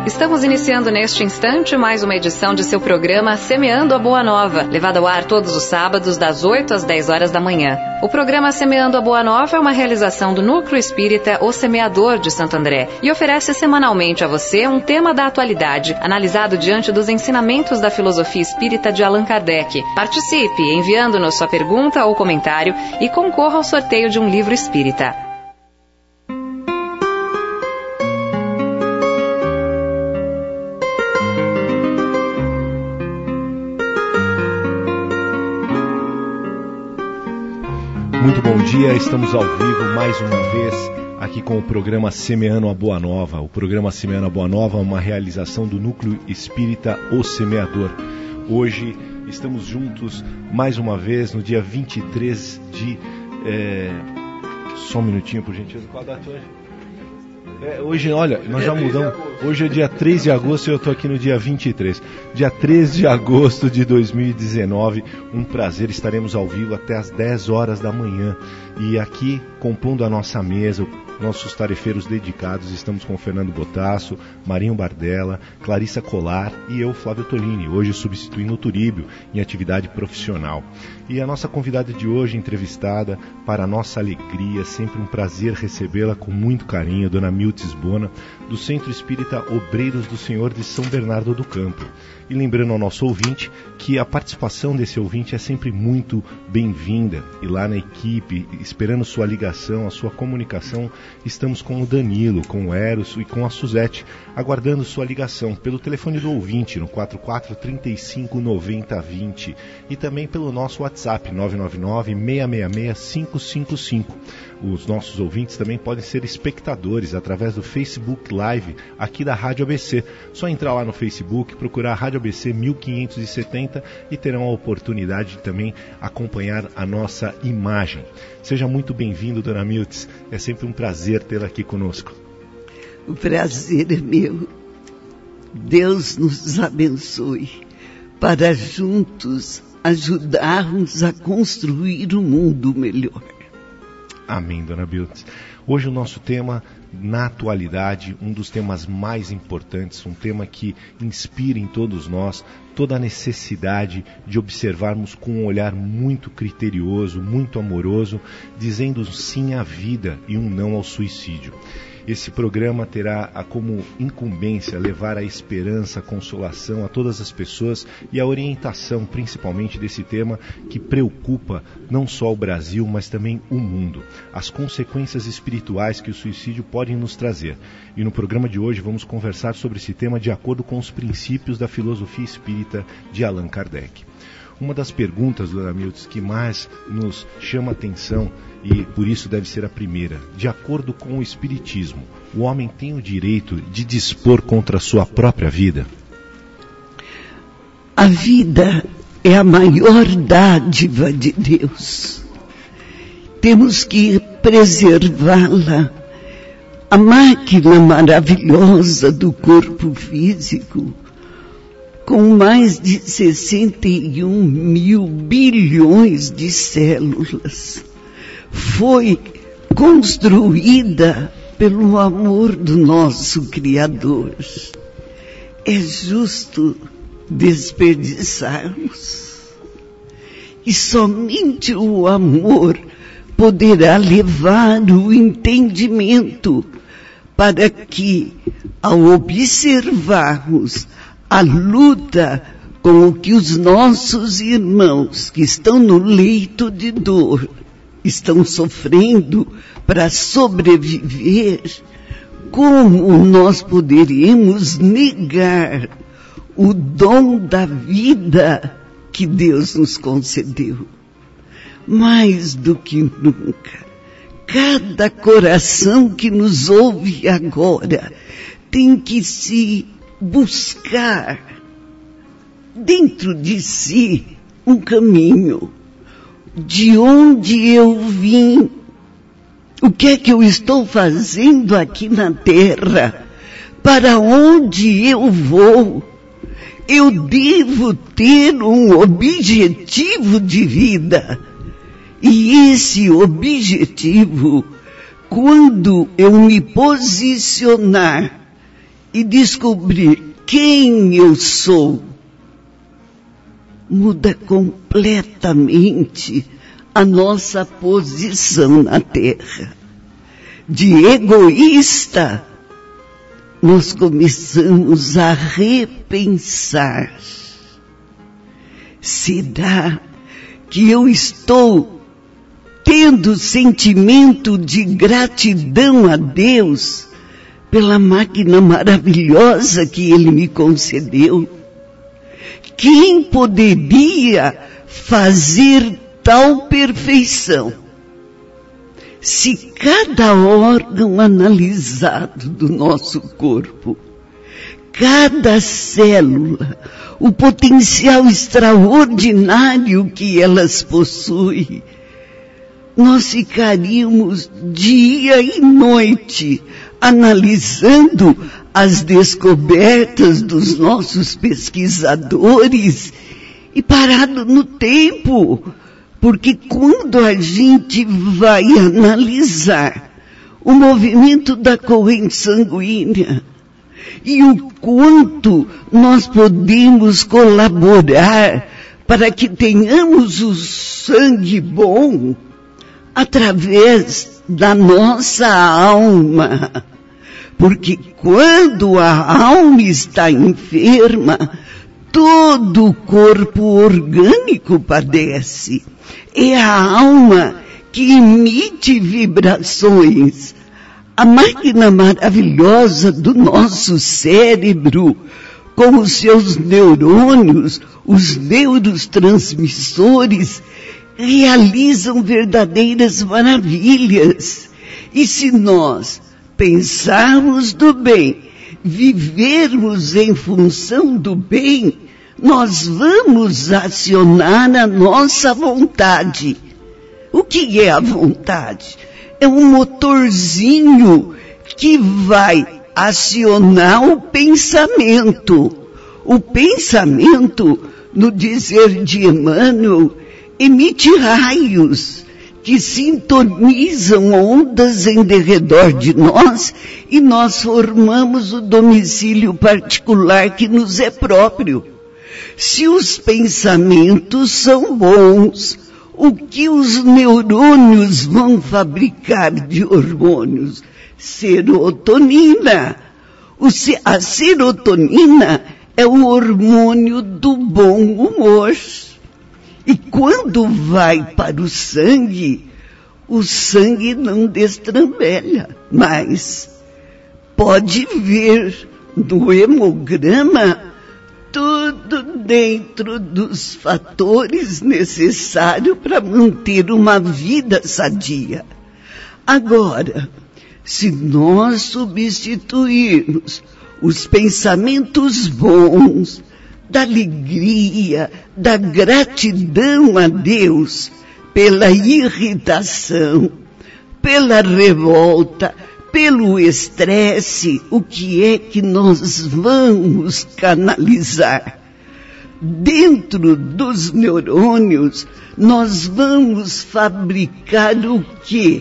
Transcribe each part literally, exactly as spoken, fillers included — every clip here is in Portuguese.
Estamos iniciando neste instante mais uma edição de seu programa Semeando a Boa Nova, levado ao ar todos os sábados das oito às dez horas da manhã. O programa Semeando a Boa Nova é uma realização do Núcleo Espírita O Semeador de Santo André e oferece semanalmente a você um tema da atualidade, analisado diante dos ensinamentos da filosofia espírita de Allan Kardec. Participe enviando-nos sua pergunta ou comentário e concorra ao sorteio de um livro espírita. Muito bom dia, estamos ao vivo mais uma vez aqui com o programa Semeando a Boa Nova. O programa Semeando a Boa Nova é uma realização do Núcleo Espírita O Semeador. Hoje estamos juntos mais uma vez no dia vinte e três de... É... Só um minutinho, por gentileza. Qual a data hoje? É, hoje, olha, nós já mudamos. Hoje é dia três de agosto e eu estou aqui no dia vinte e três. Dia três de agosto de dois mil e dezenove. Um prazer, estaremos ao vivo até as dez horas da manhã. E aqui, compondo a nossa mesa, nossos tarefeiros dedicados, estamos com o Fernando Botasso, Marinho Bardella, Clarissa Colar e eu, Flávio Tolini, hoje substituindo o Turíbio em atividade profissional. E a nossa convidada de hoje, entrevistada, para a nossa alegria, sempre um prazer recebê-la com muito carinho, Dona Miltz Bona, do Centro Espírita Obreiros do Senhor de São Bernardo do Campo. E lembrando ao nosso ouvinte que a participação desse ouvinte é sempre muito bem-vinda. E lá na equipe, esperando sua ligação, a sua comunicação, estamos com o Danilo, com o Eros e com a Suzete, aguardando sua ligação pelo telefone do ouvinte no quatro quatro, trinta e cinco, noventa, vinte e também pelo nosso WhatsApp nove nove nove, seis seis seis, cinco cinco cinco. Os nossos ouvintes também podem ser espectadores através do Facebook Live aqui da Rádio A B C. Só entrar lá no Facebook, procurar a Rádio A B C mil quinhentos e setenta e terão a oportunidade de também acompanhar a nossa imagem. Seja muito bem-vindo, Dona Miltz. É sempre um prazer tê-la aqui conosco. O prazer é meu. Deus nos abençoe para juntos ajudarmos a construir um mundo melhor. Amém, Dona Miltz. Hoje o nosso tema, na atualidade, um dos temas mais importantes, um tema que inspira em todos nós toda a necessidade de observarmos com um olhar muito criterioso, muito amoroso, dizendo sim à vida e um não ao suicídio. Esse programa terá a como incumbência levar a esperança, a consolação a todas as pessoas e a orientação, principalmente desse tema que preocupa não só o Brasil, mas também o mundo. As consequências espirituais que o suicídio pode nos trazer. E no programa de hoje vamos conversar sobre esse tema de acordo com os princípios da filosofia espírita de Allan Kardec. Uma das perguntas, Dona Miltz, que mais nos chama a atenção, e por isso deve ser a primeira: de acordo com o Espiritismo, o homem tem o direito de dispor contra a sua própria vida? A vida é a maior dádiva de Deus. Temos que preservá-la. A máquina maravilhosa do corpo físico, com mais de sessenta e um mil bilhões de células, foi construída pelo amor do nosso Criador. É justo desperdiçarmos? E somente o amor poderá levar o entendimento para que, ao observarmos a luta com o que os nossos irmãos que estão no leito de dor estão sofrendo para sobreviver, como nós poderemos negar o dom da vida que Deus nos concedeu? Mais do que nunca, cada coração que nos ouve agora tem que se buscar dentro de si um caminho. De onde eu vim? O que é que eu estou fazendo aqui na terra? Para onde eu vou? Eu devo ter um objetivo de vida. E esse objetivo, quando eu me posicionar e descobrir quem eu sou, muda completamente a nossa posição na Terra. De egoísta, nós começamos a repensar. Será que eu estou tendo sentimento de gratidão a Deus pela máquina maravilhosa que Ele me concedeu? Quem poderia fazer tal perfeição? Se cada órgão analisado do nosso corpo, cada célula, o potencial extraordinário que elas possuem, nós ficaríamos dia e noite analisando as descobertas dos nossos pesquisadores e parado no tempo, porque quando a gente vai analisar o movimento da corrente sanguínea e o quanto nós podemos colaborar para que tenhamos o sangue bom através da nossa alma, porque quando a alma está enferma, todo o corpo orgânico padece. É a alma que emite vibrações. A máquina maravilhosa do nosso cérebro, com os seus neurônios, os neurotransmissores, realizam verdadeiras maravilhas. E se nós pensarmos do bem, vivermos em função do bem, nós vamos acionar a nossa vontade. O que é a vontade? É um motorzinho que vai acionar o pensamento. O pensamento, no dizer de Emmanuel, emite raios que sintonizam ondas em derredor de nós e nós formamos o domicílio particular que nos é próprio. Se os pensamentos são bons, o que os neurônios vão fabricar de hormônios? Serotonina. O se- a serotonina é o hormônio do bom humor. E quando vai para o sangue, o sangue não destrambelha, mas pode ver no hemograma tudo dentro dos fatores necessários para manter uma vida sadia. Agora, se nós substituirmos os pensamentos bons, da alegria, da gratidão a Deus, pela irritação, pela revolta, pelo estresse, o que é que nós vamos canalizar? Dentro dos neurônios, nós vamos fabricar o quê?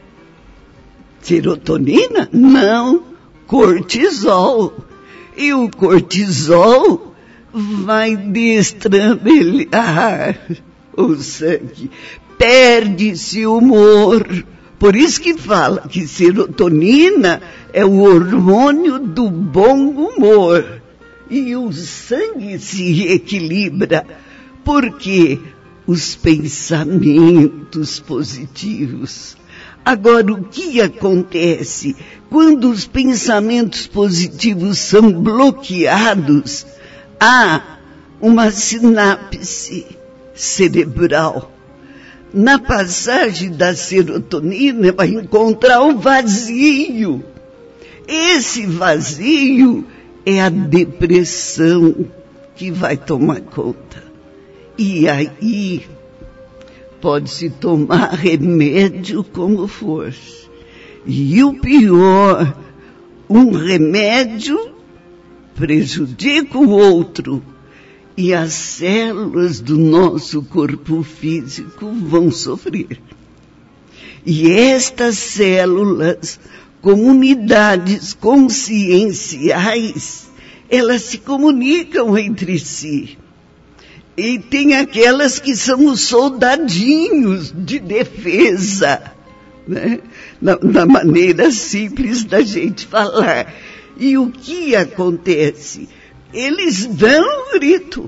Serotonina? Não, cortisol. E o cortisol vai destrambelhar o sangue, perde-se o humor. Por isso que fala que serotonina é o hormônio do bom humor. E o sangue se equilibra, porque os pensamentos positivos. Agora, o que acontece quando os pensamentos positivos são bloqueados? Há uma sinapse cerebral. Na passagem da serotonina, vai encontrar o vazio. Esse vazio é a depressão que vai tomar conta. E aí, pode-se tomar remédio como for. E o pior, um remédio prejudica o outro. E as células do nosso corpo físico vão sofrer. E estas células comunidades conscienciais, elas se comunicam entre si. E tem aquelas que são os soldadinhos de defesa, né? na, na maneira simples da gente falar. E o que acontece? Eles dão um grito,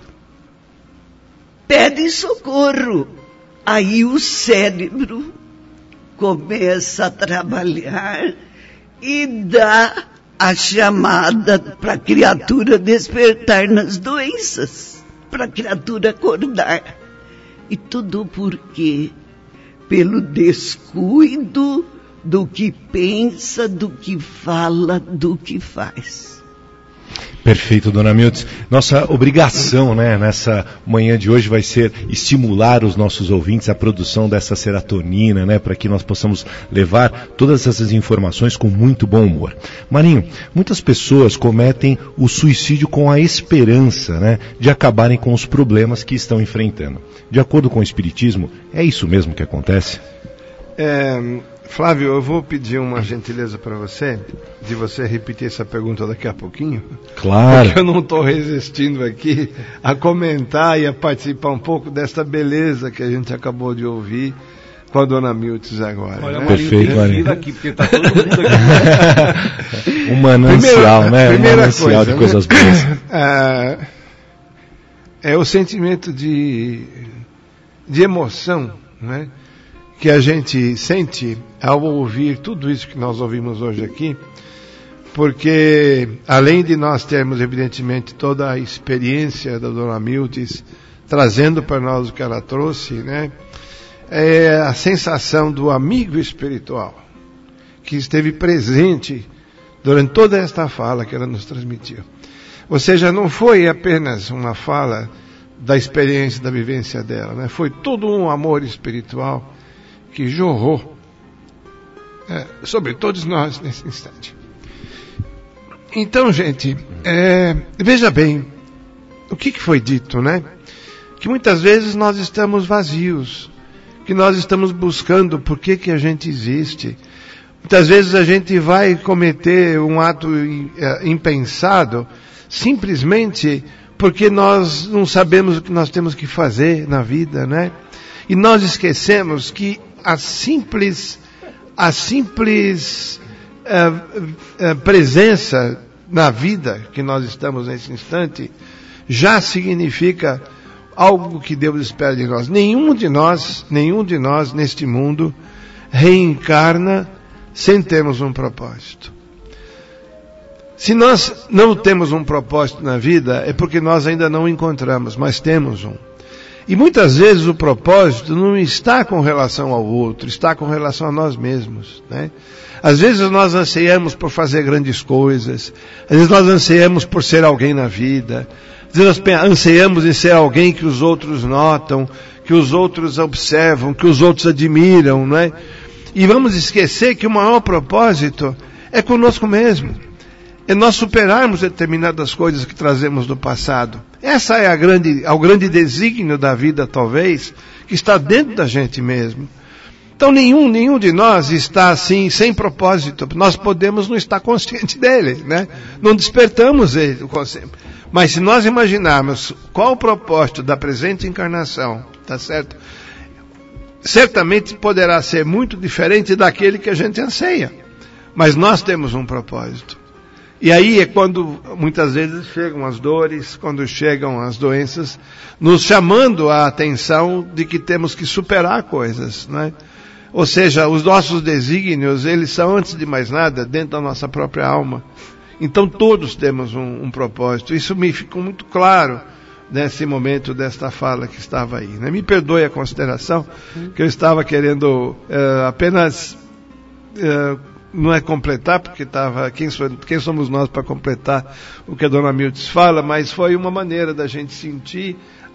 pedem socorro. Aí o cérebro começa a trabalhar e dá a chamada para a criatura despertar nas doenças, para a criatura acordar. E tudo por quê? Pelo descuido do que pensa, do que fala, do que faz. Perfeito, dona Miltz. Nossa obrigação, né, nessa manhã de hoje vai ser estimular os nossos ouvintes à produção dessa serotonina, né, para que nós possamos levar todas essas informações com muito bom humor. Marinho, muitas pessoas cometem o suicídio com a esperança, né, de acabarem com os problemas que estão enfrentando. De acordo com o Espiritismo, é isso mesmo que acontece? É... Flávio, eu vou pedir uma gentileza para você, de você repetir essa pergunta daqui a pouquinho. Claro. Porque eu não estou resistindo aqui a comentar e a participar um pouco desta beleza que a gente acabou de ouvir com a dona Miltz agora. Olha, né? Perfeito, Marinho. Aqui, porque tá todo mundo aqui. Um manancial, primeira, né? Primeira um manancial coisa, de coisas né? boas. É, é o sentimento de, de emoção, né, que a gente sente ao ouvir tudo isso que nós ouvimos hoje aqui, porque além de nós termos evidentemente toda a experiência da dona Miltz trazendo para nós o que ela trouxe, né, é a sensação do amigo espiritual que esteve presente durante toda esta fala que ela nos transmitiu. Ou seja, não foi apenas uma fala da experiência, da vivência dela, né? Foi todo um amor espiritual que jorrou é, sobre todos nós nesse instante. Então, gente, é, veja bem, o que, que foi dito, né? Que muitas vezes nós estamos vazios, que nós estamos buscando por que, que a gente existe. Muitas vezes a gente vai cometer um ato impensado, simplesmente porque nós não sabemos o que nós temos que fazer na vida, né? E nós esquecemos que a simples, a simples uh, uh, presença na vida que nós estamos nesse instante já significa algo que Deus espera de nós. Nenhum de nós, nenhum de nós neste mundo reencarna sem termos um propósito. Se nós não temos um propósito na vida, é porque nós ainda não o encontramos, mas temos um. E muitas vezes o propósito não está com relação ao outro, está com relação a nós mesmos, né? Às vezes nós anseiamos por fazer grandes coisas, às vezes nós anseiamos por ser alguém na vida, às vezes nós anseiamos em ser alguém que os outros notam, que os outros observam, que os outros admiram, né? E vamos esquecer que o maior propósito é conosco mesmo. É nós superarmos determinadas coisas que trazemos do passado. Essa é a grande, é o grande desígnio da vida, talvez, que está dentro da gente mesmo. Então nenhum, nenhum de nós está assim, sem propósito. Nós podemos não estar consciente dele, né? Não despertamos ele, o conceito. Mas se nós imaginarmos qual o propósito da presente encarnação, tá certo? Certamente poderá ser muito diferente daquele que a gente anseia. Mas nós temos um propósito. E aí é quando muitas vezes chegam as dores, quando chegam as doenças, nos chamando a atenção de que temos que superar coisas, né? Ou seja, os nossos desígnios, eles são, antes de mais nada, dentro da nossa própria alma. Então todos temos um, um propósito. Isso me ficou muito claro nesse momento desta fala que estava aí, né? Me perdoe a consideração, que eu estava querendo uh, apenas... Uh, não é completar, porque estava, quem, quem somos nós para completar o que a dona Miltz fala, mas foi uma maneira da gente sentir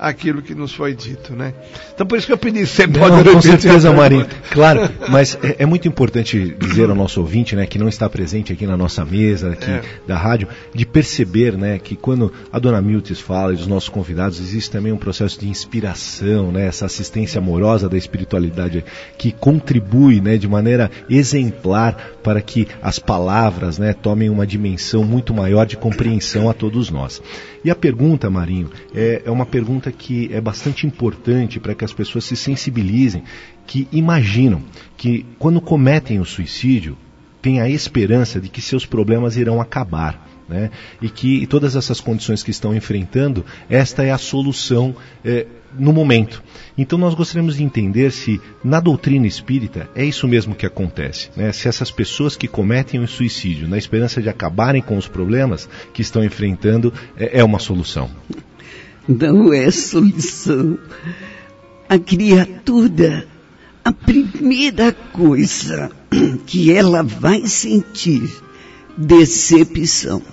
aquilo que nos foi dito, né? Então por isso que eu pedi, você não, pode com repetir certeza, Marinho. Claro, mas é, é muito importante dizer ao nosso ouvinte, né, que não está presente aqui na nossa mesa, aqui é. da rádio, de perceber, né, que quando a dona Miltz fala e os nossos convidados, existe também um processo de inspiração, né, essa assistência amorosa da espiritualidade que contribui, né, de maneira exemplar para que as palavras, né, tomem uma dimensão muito maior de compreensão a todos nós. E a pergunta, Marinho, é, é uma pergunta que é bastante importante para que as pessoas se sensibilizem, que imaginam que quando cometem o suicídio, têm a esperança de que seus problemas irão acabar, né? E que todas essas condições que estão enfrentando, esta é a solução é, no momento. Então nós gostaríamos de entender se na doutrina espírita é isso mesmo que acontece, né? Se essas pessoas que cometem o suicídio na esperança de acabarem com os problemas que estão enfrentando é, é uma solução. Não é solução. A criatura, a primeira coisa que ela vai sentir, decepção.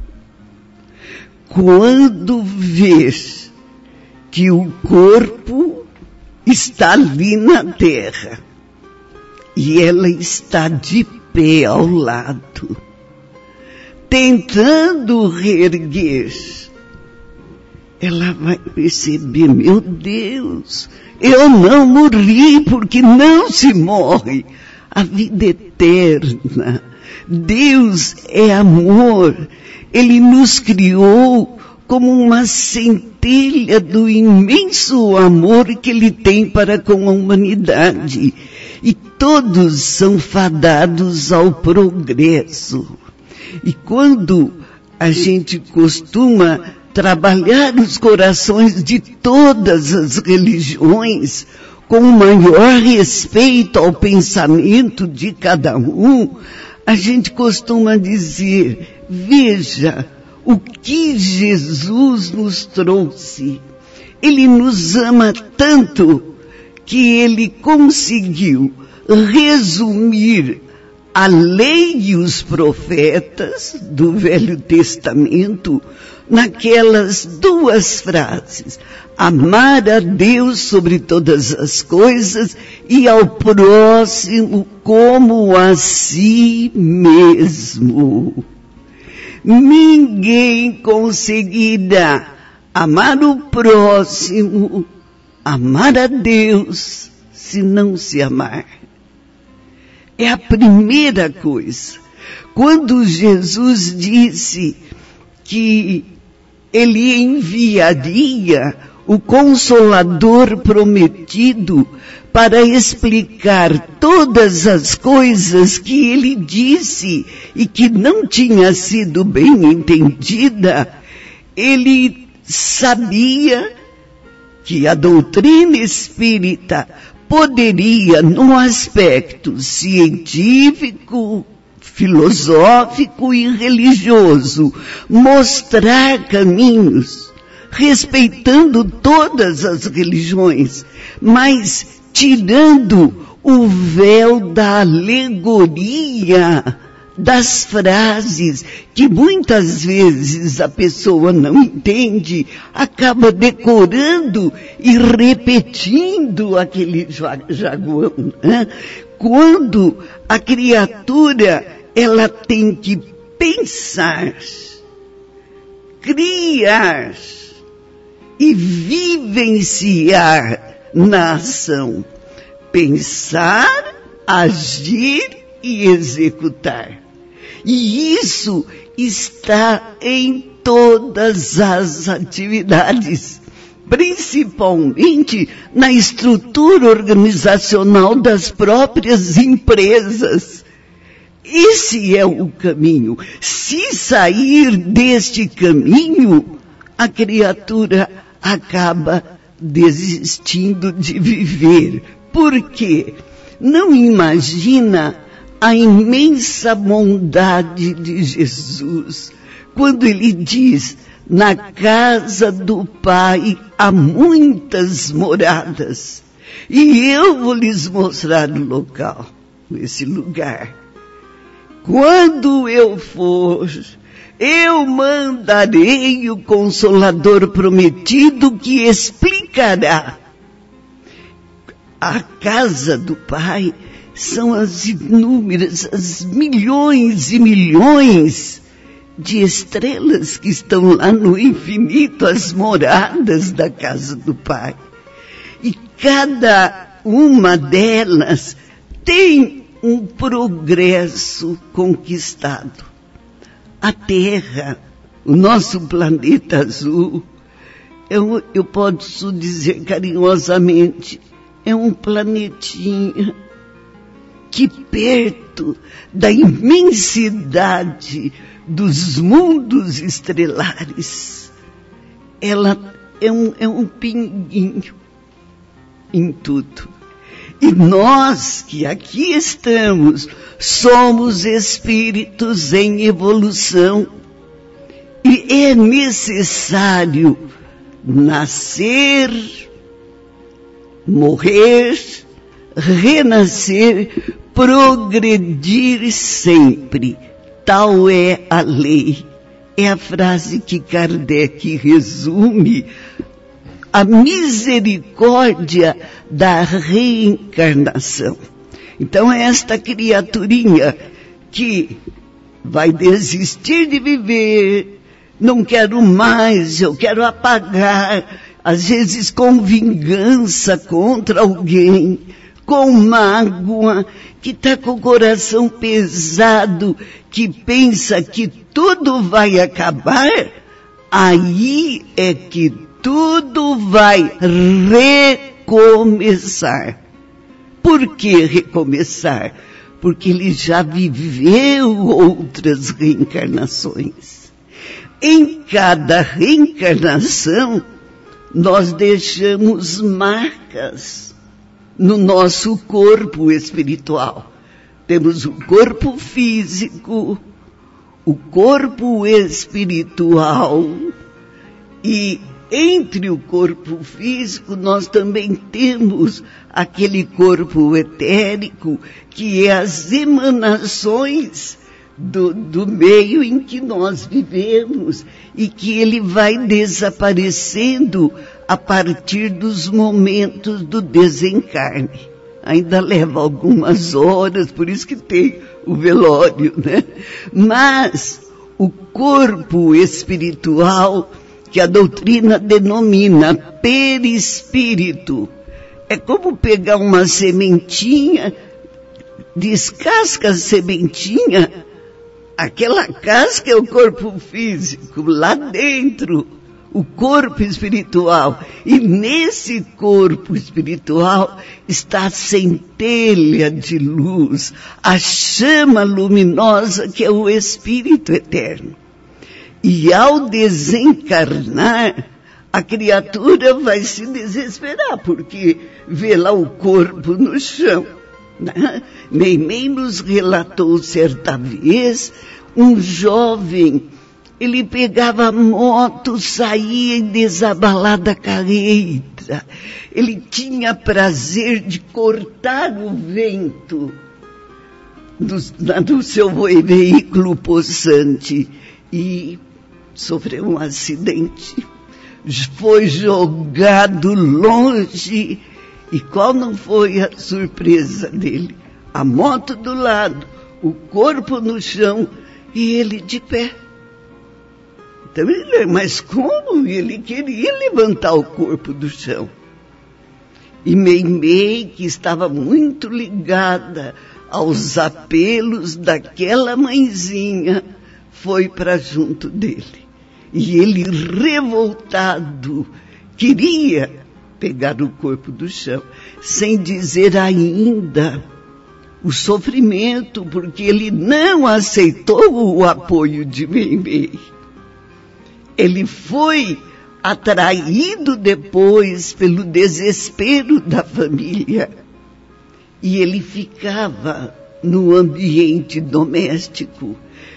Quando ver que o corpo está ali na terra e ela está de pé ao lado, tentando reerguer, ela vai perceber, meu Deus, eu não morri, porque não se morre. A vida eterna. Deus é amor. Ele nos criou como uma centelha do imenso amor que Ele tem para com a humanidade. E todos são fadados ao progresso. E quando a gente costuma trabalhar os corações de todas as religiões, com o maior respeito ao pensamento de cada um, a gente costuma dizer, veja o que Jesus nos trouxe. Ele nos ama tanto que Ele conseguiu resumir a lei e os profetas do Velho Testamento naquelas duas frases: amar a Deus sobre todas as coisas e ao próximo como a si mesmo. Ninguém conseguirá amar o próximo, amar a Deus, se não se amar. É a primeira coisa. Quando Jesus disse que Ele enviaria o Consolador prometido para explicar todas as coisas que Ele disse e que não tinha sido bem entendida, Ele sabia que a doutrina espírita poderia, num aspecto científico, filosófico e religioso, mostrar caminhos, respeitando todas as religiões, mas tirando o véu da alegoria, das frases, que muitas vezes a pessoa não entende, acaba decorando e repetindo aquele jaguão, né? Quando a criatura, ela tem que pensar, criar e vivenciar na ação. Pensar, agir e executar. E isso está em todas as atividades, principalmente na estrutura organizacional das próprias empresas. Esse é o caminho. Se sair deste caminho, a criatura acaba desistindo de viver. Por quê? Não imagina a imensa bondade de Jesus, quando Ele diz, na casa do Pai há muitas moradas, e eu vou lhes mostrar o local, esse lugar. Quando eu for, eu mandarei o Consolador prometido que explicará. A casa do Pai são as inúmeras, as milhões e milhões de estrelas que estão lá no infinito, as moradas da casa do Pai. E cada uma delas tem um progresso conquistado. A Terra, o nosso planeta azul, eu, eu posso dizer carinhosamente, é um planetinha que perto da imensidade dos mundos estelares, ela é um, é um pinguinho em tudo. E nós que aqui estamos, somos espíritos em evolução. E é necessário nascer, morrer, renascer, progredir sempre. Tal é a lei. É a frase que Kardec resume a misericórdia da reencarnação. Então, esta criaturinha que vai desistir de viver, não quero mais, eu quero apagar, às vezes com vingança contra alguém, com mágoa, que está com o coração pesado, que pensa que tudo vai acabar, aí é que tudo vai recomeçar. Por que recomeçar? Porque ele já viveu outras reencarnações. Em cada reencarnação, nós deixamos marcas no nosso corpo espiritual. Temos o corpo físico, o corpo espiritual, e entre o corpo físico nós também temos aquele corpo etérico, que é as emanações do, do meio em que nós vivemos, e que ele vai desaparecendo a partir dos momentos do desencarne. Ainda leva algumas horas, por isso que tem o velório, né? Mas o corpo espiritual, que a doutrina denomina perispírito, é como pegar uma sementinha, descasca a sementinha, aquela casca é o corpo físico, lá dentro, o corpo espiritual. E nesse corpo espiritual está a centelha de luz, a chama luminosa que é o Espírito Eterno. E ao desencarnar, a criatura vai se desesperar, porque vê lá o corpo no chão. Né? Meimei nos relatou certa vez um jovem, ele pegava a moto, saía em desabalada carreira. Ele tinha prazer de cortar o vento do, do seu veículo possante e sofreu um acidente. Foi jogado longe. E qual não foi a surpresa dele? A moto do lado, o corpo no chão e ele de pé. Então ele, mas como? Ele queria levantar o corpo do chão. E Meimei, que estava muito ligada aos apelos daquela mãezinha, foi para junto dele. E ele, revoltado, queria pegar o corpo do chão, sem dizer ainda o sofrimento, porque ele não aceitou o apoio de Meimei. Ele foi atraído depois pelo desespero da família. E ele ficava no ambiente doméstico,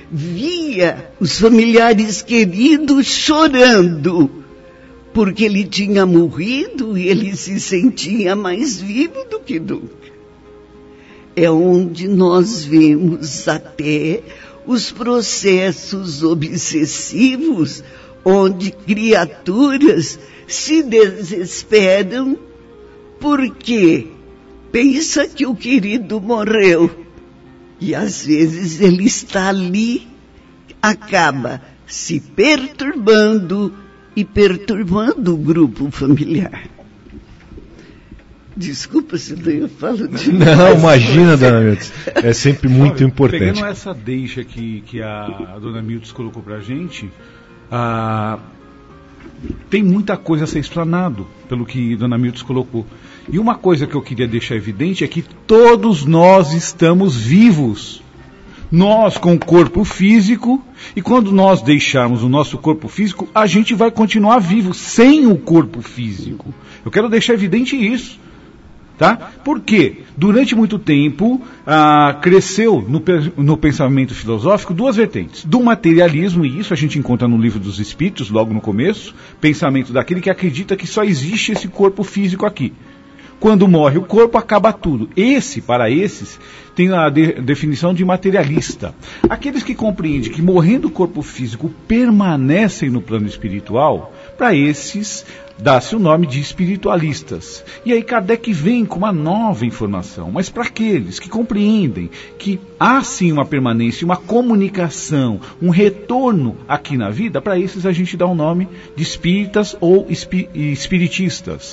via os familiares queridos chorando, porque ele tinha morrido e ele se sentia mais vivo do que nunca. É onde nós vemos até os processos obsessivos, onde criaturas se desesperam porque pensa que o querido morreu. E às vezes ele está ali, acaba se perturbando e perturbando o grupo familiar. Desculpa se eu falo de... Não, imagina, dona Miltz. É sempre muito Olha, importante. Pegando essa deixa que, que a, a dona Miltz colocou pra gente, ah, tem muita coisa a ser explanado pelo que a dona Miltz colocou. E uma coisa que eu queria deixar evidente é que todos nós estamos vivos. Nós com o corpo físico, e quando nós deixarmos o nosso corpo físico, a gente vai continuar vivo sem o corpo físico. Eu quero deixar evidente isso. Tá? Porque durante muito tempo ah, cresceu no, no pensamento filosófico duas vertentes. Do materialismo, e isso a gente encontra no Livro dos Espíritos, logo no começo, pensamento daquele que acredita que só existe esse corpo físico aqui. Quando morre o corpo, acaba tudo. Esse, para esses, tem a de, definição de materialista. Aqueles que compreendem que morrendo o corpo físico permanecem no plano espiritual, para esses dá-se o nome de espiritualistas. E aí Kardec vem com uma nova informação, mas para aqueles que compreendem que há sim uma permanência, uma comunicação, um retorno aqui na vida, para esses a gente dá o nome de espíritas ou espi- espiritistas.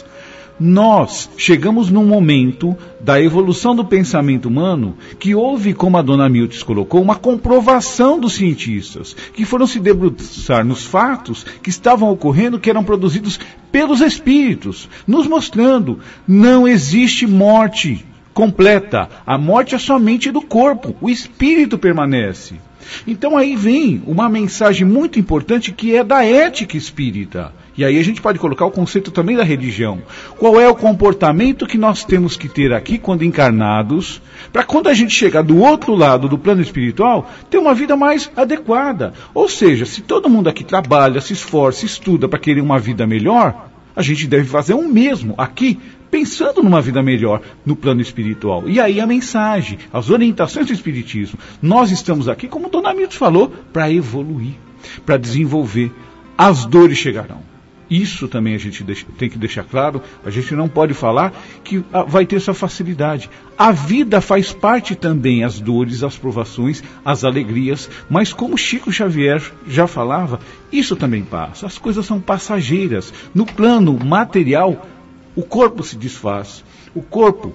Nós chegamos num momento da evolução do pensamento humano que houve, como a dona Miltz colocou, uma comprovação dos cientistas, que foram se debruçar nos fatos que estavam ocorrendo, que eram produzidos pelos espíritos, nos mostrando, não existe morte completa, a morte é somente do corpo, o espírito permanece. Então aí vem uma mensagem muito importante que é da ética espírita. E aí a gente pode colocar o conceito também da religião. Qual é o comportamento que nós temos que ter aqui quando encarnados, para quando a gente chegar do outro lado do plano espiritual, ter uma vida mais adequada. Ou seja, se todo mundo aqui trabalha, se esforça, estuda para querer uma vida melhor, a gente deve fazer o mesmo aqui, pensando numa vida melhor no plano espiritual. E aí a mensagem, as orientações do Espiritismo. Nós estamos aqui, como Dona Miltz falou, para evoluir, para desenvolver. As dores chegarão. Isso também a gente deixa, tem que deixar claro. A gente não pode falar que ah, vai ter essa facilidade. A vida faz parte também, as dores, as provações, as alegrias. Mas como Chico Xavier já falava, isso também passa. As coisas são passageiras. No plano material, o corpo se desfaz. O corpo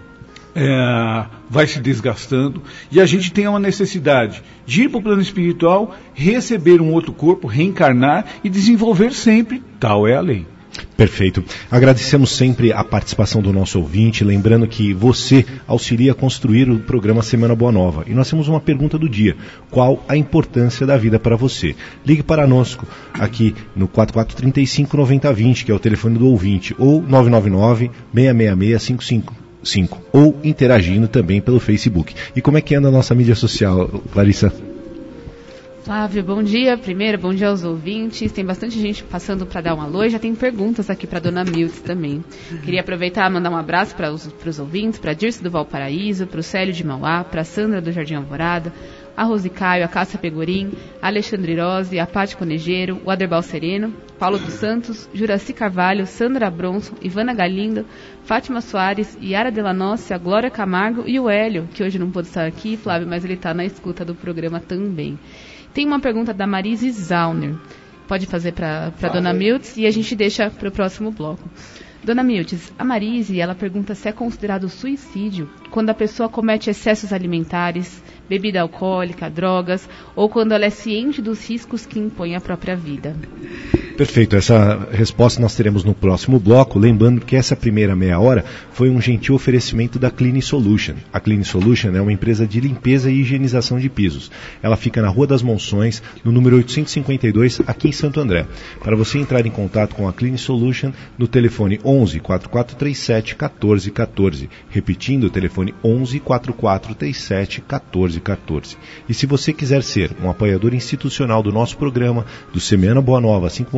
é, vai se desgastando. E a gente tem uma necessidade de ir para o plano espiritual, receber um outro corpo, reencarnar e desenvolver sempre. Tal é a lei. Perfeito. Agradecemos sempre a participação do nosso ouvinte, lembrando que você auxilia a construir o programa Semana Boa Nova. E nós temos uma pergunta do dia. Qual a importância da vida para você? Ligue para nós aqui no quatro quatro três cinco, nove zero dois zero, que é o telefone do ouvinte, ou nove nove nove, seis seis seis, cinco cinco cinco, ou interagindo também pelo Facebook. E como é que anda a nossa mídia social, Clarissa? Flávio, bom dia. Primeiro, bom dia aos ouvintes. Tem bastante gente passando para dar um alô e já tem perguntas aqui para a dona Miltz também. Queria aproveitar e mandar um abraço para os, para os ouvintes, para a Dirce do Valparaíso, para o Célio de Mauá, para a Sandra do Jardim Alvorada, a Rose Caio, a Cássia Pegorim, a Alexandre Rose, a Paty Conejeiro, o Aderbal Sereno, Paulo dos Santos, Juraci Carvalho, Sandra Bronson, Ivana Galindo, Fátima Soares, Yara Delanossi, a Glória Camargo e o Hélio, que hoje não pôde estar aqui, Flávio, mas ele está na escuta do programa também. Tem uma pergunta da Marise Zauner. Pode fazer para a dona Miltz e a gente deixa para o próximo bloco. Dona Miltz, a Marise, ela pergunta se é considerado suicídio quando a pessoa comete excessos alimentares, bebida alcoólica, drogas, ou quando ela é ciente dos riscos que impõe à própria vida. Perfeito, essa resposta nós teremos no próximo bloco, lembrando que essa primeira meia hora foi um gentil oferecimento da Clean Solution. A Clean Solution é uma empresa de limpeza e higienização de pisos. Ela fica na Rua das Monções, no número oitocentos e cinquenta e dois, aqui em Santo André. Para você entrar em contato com a Clean Solution, no telefone onze, quatro quatro três sete, um quatro um quatro. Repetindo, o telefone onze, quatro quatro três sete, um quatro um quatro. E se você quiser ser um apoiador institucional do nosso programa, do Semeana Boa Nova, assim como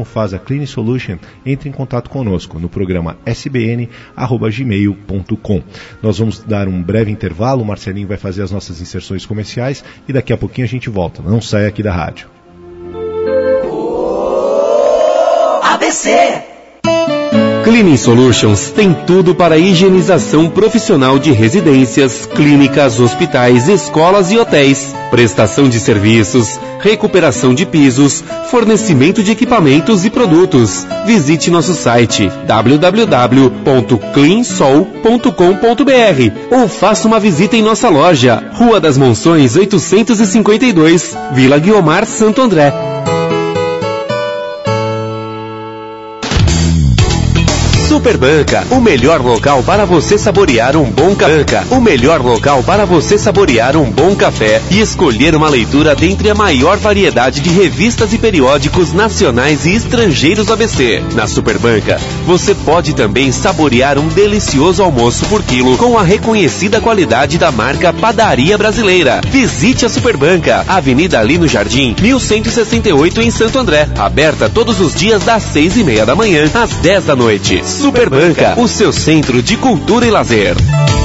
faz a Clean Solution, entre em contato conosco no programa s b n arroba gmail ponto com. Nós vamos dar um breve intervalo, o Marcelinho vai fazer as nossas inserções comerciais e daqui a pouquinho a gente volta. Não saia aqui da rádio. A B C Cleaning Solutions tem tudo para a higienização profissional de residências, clínicas, hospitais, escolas e hotéis. Prestação de serviços, recuperação de pisos, fornecimento de equipamentos e produtos. Visite nosso site w w w ponto clean sol ponto com ponto b r ou faça uma visita em nossa loja, Rua das Monções oitocentos e cinquenta e dois, Vila Guiomar, Santo André. Superbanca, o melhor local para você saborear um bom café. O melhor local para você saborear um bom café e escolher uma leitura dentre a maior variedade de revistas e periódicos nacionais e estrangeiros do A B C. Na Superbanca, você pode também saborear um delicioso almoço por quilo com a reconhecida qualidade da marca Padaria Brasileira. Visite a Superbanca, Avenida Lino Jardim, mil cento e sessenta e oito em Santo André. Aberta todos os dias das seis e meia da manhã às dez da noite. Superbanca, o seu centro de cultura e lazer.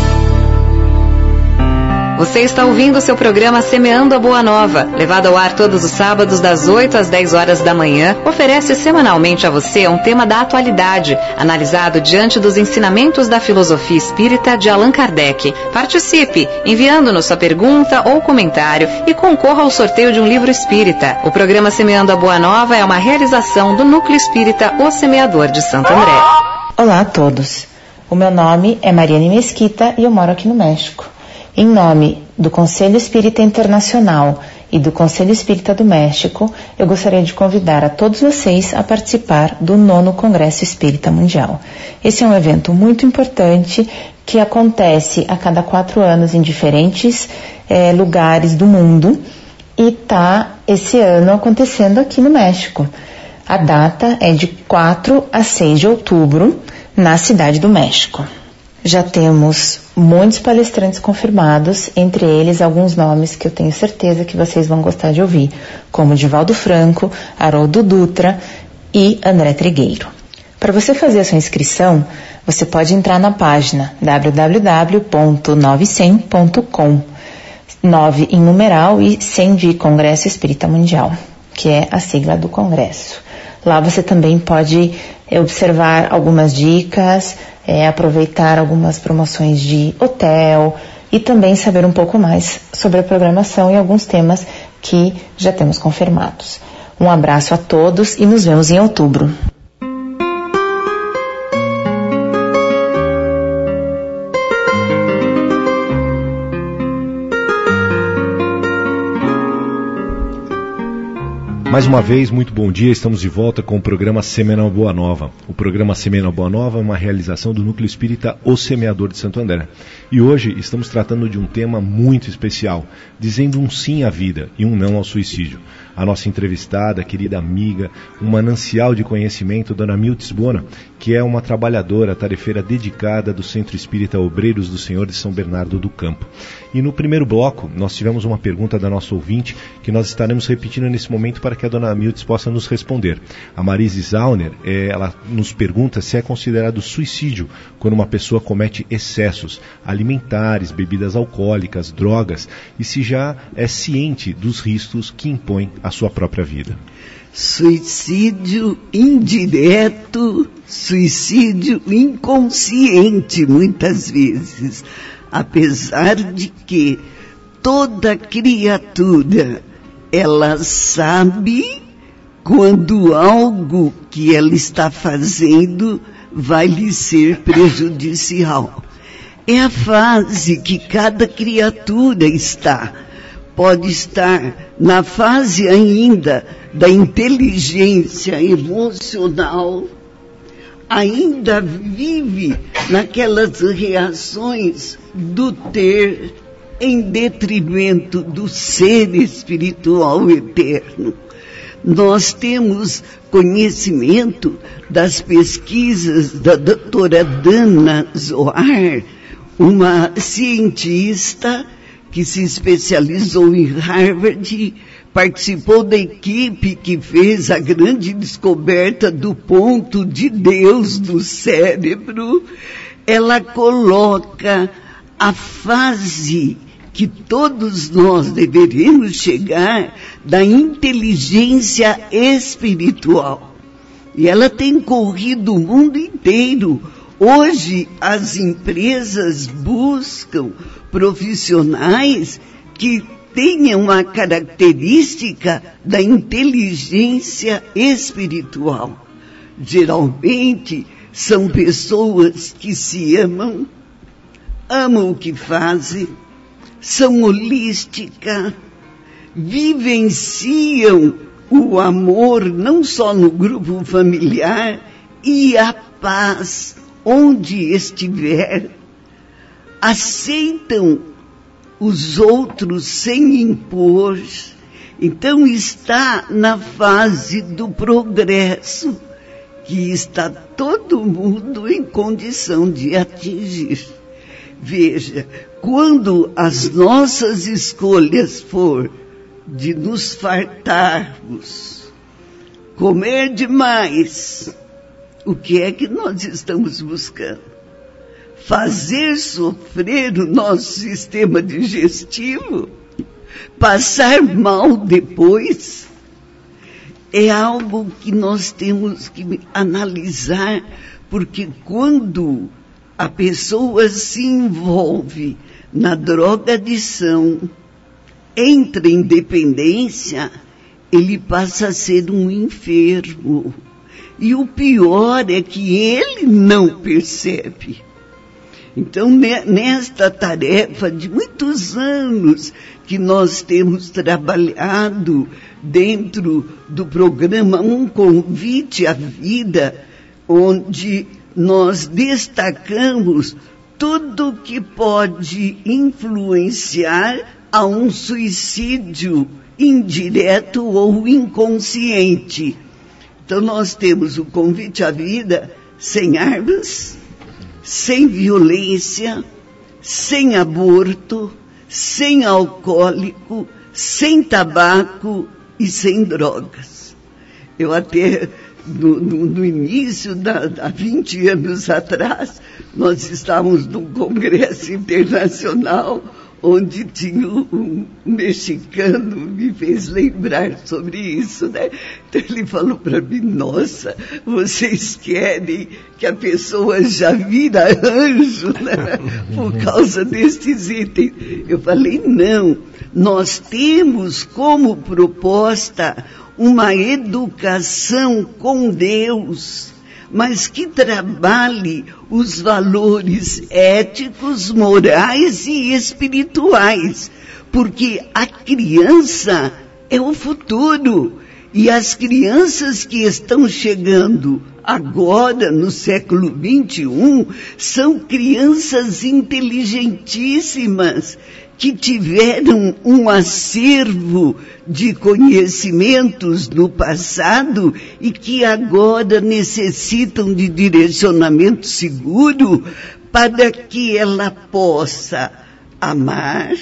Você está ouvindo o seu programa Semeando a Boa Nova, levado ao ar todos os sábados das oito às dez horas da manhã, oferece semanalmente a você um tema da atualidade, analisado diante dos ensinamentos da filosofia espírita de Allan Kardec. Participe, enviando-nos sua pergunta ou comentário e concorra ao sorteio de um livro espírita. O programa Semeando a Boa Nova é uma realização do Núcleo Espírita O Semeador de Santo André. Olá a todos, o meu nome é Mariane Mesquita e eu moro aqui no México. Em nome do Conselho Espírita Internacional e do Conselho Espírita do México, eu gostaria de convidar a todos vocês a participar do nono Congresso Espírita Mundial. Esse é um evento muito importante que acontece a cada quatro anos em diferentes eh, lugares do mundo e está esse ano acontecendo aqui no México. A data é de quatro a seis de outubro, na Cidade do México. Já temos muitos palestrantes confirmados, entre eles alguns nomes que eu tenho certeza que vocês vão gostar de ouvir, como Divaldo Franco, Haroldo Dutra e André Trigueiro. Para você fazer a sua inscrição, você pode entrar na página w w w ponto nove cem ponto com, nove em numeral e cem de Congresso Espírita Mundial, que é a sigla do Congresso. Lá você também pode é, observar algumas dicas, é, aproveitar algumas promoções de hotel e também saber um pouco mais sobre a programação e alguns temas que já temos confirmados. Um abraço a todos e nos vemos em outubro. Mais uma vez, muito bom dia, estamos de volta com o programa Semeando a Boa Nova. O programa Semeando a Boa Nova é uma realização do Núcleo Espírita O Semeador de Santo André. E hoje estamos tratando de um tema muito especial, dizendo um sim à vida e um não ao suicídio. A nossa entrevistada, querida amiga, um manancial de conhecimento, Dona Miltz Bona, que é uma trabalhadora tarefeira dedicada do Centro Espírita Obreiros do Senhor de São Bernardo do Campo. E no primeiro bloco, nós tivemos uma pergunta da nossa ouvinte, que nós estaremos repetindo nesse momento para que a Dona Miltz possa nos responder. A Marise Zauner, é, ela nos pergunta se é considerado suicídio quando uma pessoa comete excessos alimentares, bebidas alcoólicas, drogas, e se já é ciente dos riscos que impõe a sua própria vida. Suicídio indireto, suicídio inconsciente, muitas vezes. Apesar de que toda criatura, ela sabe quando algo que ela está fazendo vai lhe ser prejudicial. É a fase que cada criatura está. Pode estar na fase ainda da inteligência emocional, ainda vive naquelas reações do ter em detrimento do ser espiritual eterno. Nós temos conhecimento das pesquisas da doutora Dana Zohar, uma cientista que se especializou em Harvard participou da equipe que fez a grande descoberta do ponto de Deus do cérebro. Ela coloca a fase que todos nós deveríamos chegar da inteligência espiritual. E ela tem corrido o mundo inteiro. Hoje as empresas buscam profissionais que tenham a característica da inteligência espiritual. Geralmente são pessoas que se amam, amam o que fazem, são holísticas, vivenciam o amor não só no grupo familiar e a paz onde estiver, aceitam os outros sem impor. Então está na fase do progresso, que está todo mundo em condição de atingir. Veja, quando as nossas escolhas for de nos fartarmos, comer demais, o que é que nós estamos buscando? Fazer sofrer o nosso sistema digestivo? Passar mal depois? É algo que nós temos que analisar, porque quando a pessoa se envolve na drogadição, entra em dependência, ele passa a ser um enfermo. E o pior é que ele não percebe. Então, nesta tarefa de muitos anos que nós temos trabalhado dentro do programa Um Convite à Vida, onde nós destacamos tudo que pode influenciar a um suicídio indireto ou inconsciente. Então nós temos o convite à vida sem armas, sem violência, sem aborto, sem alcoólico, sem tabaco e sem drogas. Eu até, no, no, no início, da, há vinte anos atrás, nós estávamos num congresso internacional onde tinha um mexicano, me fez lembrar sobre isso, né? Então ele falou para mim, nossa, vocês querem que a pessoa já vira anjo, né? Por causa destes itens. Eu falei, não, nós temos como proposta uma educação com Deus, mas que trabalhe os valores éticos, morais e espirituais, porque a criança é o futuro, e as crianças que estão chegando agora no século vinte e um são crianças inteligentíssimas, que tiveram um acervo de conhecimentos no passado e que agora necessitam de direcionamento seguro para que ela possa amar,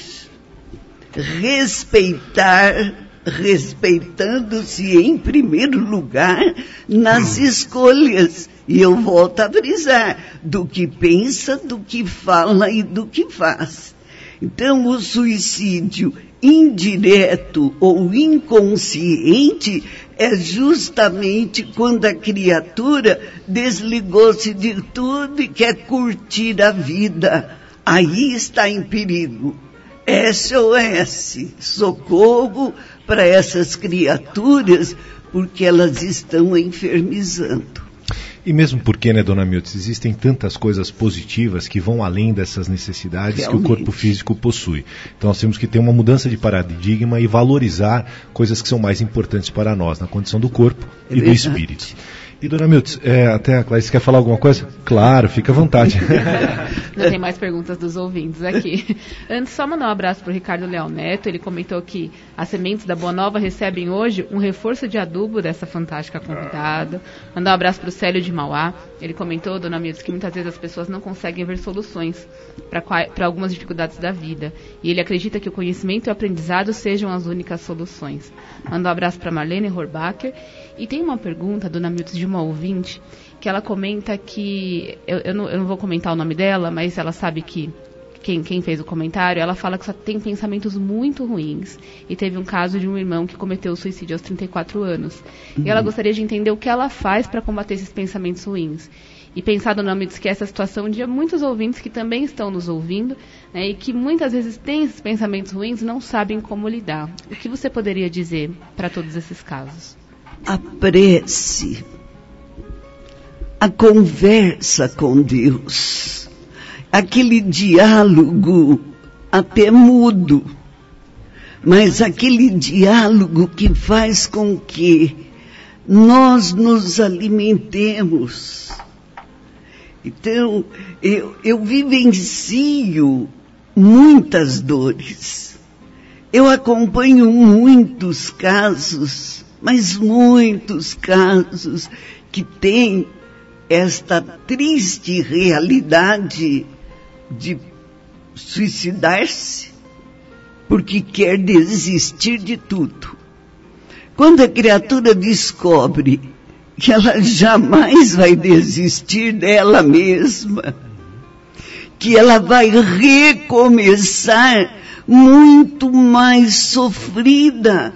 respeitar, respeitando-se em primeiro lugar nas escolhas. E eu volto a frisar, do que pensa, do que fala e do que faz. Então, o suicídio indireto ou inconsciente é justamente quando a criatura desligou-se de tudo e quer curtir a vida. Aí está em perigo. S O S, socorro para essas criaturas, porque elas estão enfermizando. E mesmo porque, né, dona Miltz, existem tantas coisas positivas que vão além dessas necessidades Realmente. que o corpo físico possui. Então nós temos que ter uma mudança de paradigma e valorizar coisas que são mais importantes para nós, na condição do corpo é e verdade. do espírito. E, dona Miltz, é, até a Clarice quer falar alguma coisa? Claro, fica à vontade. Não tem mais perguntas dos ouvintes aqui. Antes, só mandar um abraço para o Ricardo Leal Neto. Ele comentou que as sementes da Boa Nova recebem hoje um reforço de adubo dessa fantástica convidada. Mandar um abraço para o Célio de Mauá. Ele comentou, dona Miltz, que muitas vezes as pessoas não conseguem ver soluções para algumas dificuldades da vida. E ele acredita que o conhecimento e o aprendizado sejam as únicas soluções. Mandar um abraço para Marlene Horbacher. E tem uma pergunta, dona Miltz, de uma ouvinte, que ela comenta que, eu, eu, não, eu não vou comentar o nome dela, mas ela sabe que quem, quem fez o comentário, ela fala que só tem pensamentos muito ruins. E teve um caso de um irmão que cometeu suicídio aos trinta e quatro anos. Uhum. E ela gostaria de entender o que ela faz para combater esses pensamentos ruins. E pensar, dona Miltz, que essa situação de muitos ouvintes que também estão nos ouvindo, né, e que muitas vezes têm esses pensamentos ruins e não sabem como lidar. O que você poderia dizer para todos esses casos? A prece, a conversa com Deus, aquele diálogo até mudo, mas aquele diálogo que faz com que nós nos alimentemos. Então, eu, eu vivencio muitas dores, eu acompanho muitos casos, mas muitos casos que têm esta triste realidade de suicidar-se porque quer desistir de tudo. Quando a criatura descobre que ela jamais vai desistir dela mesma, que ela vai recomeçar muito mais sofrida,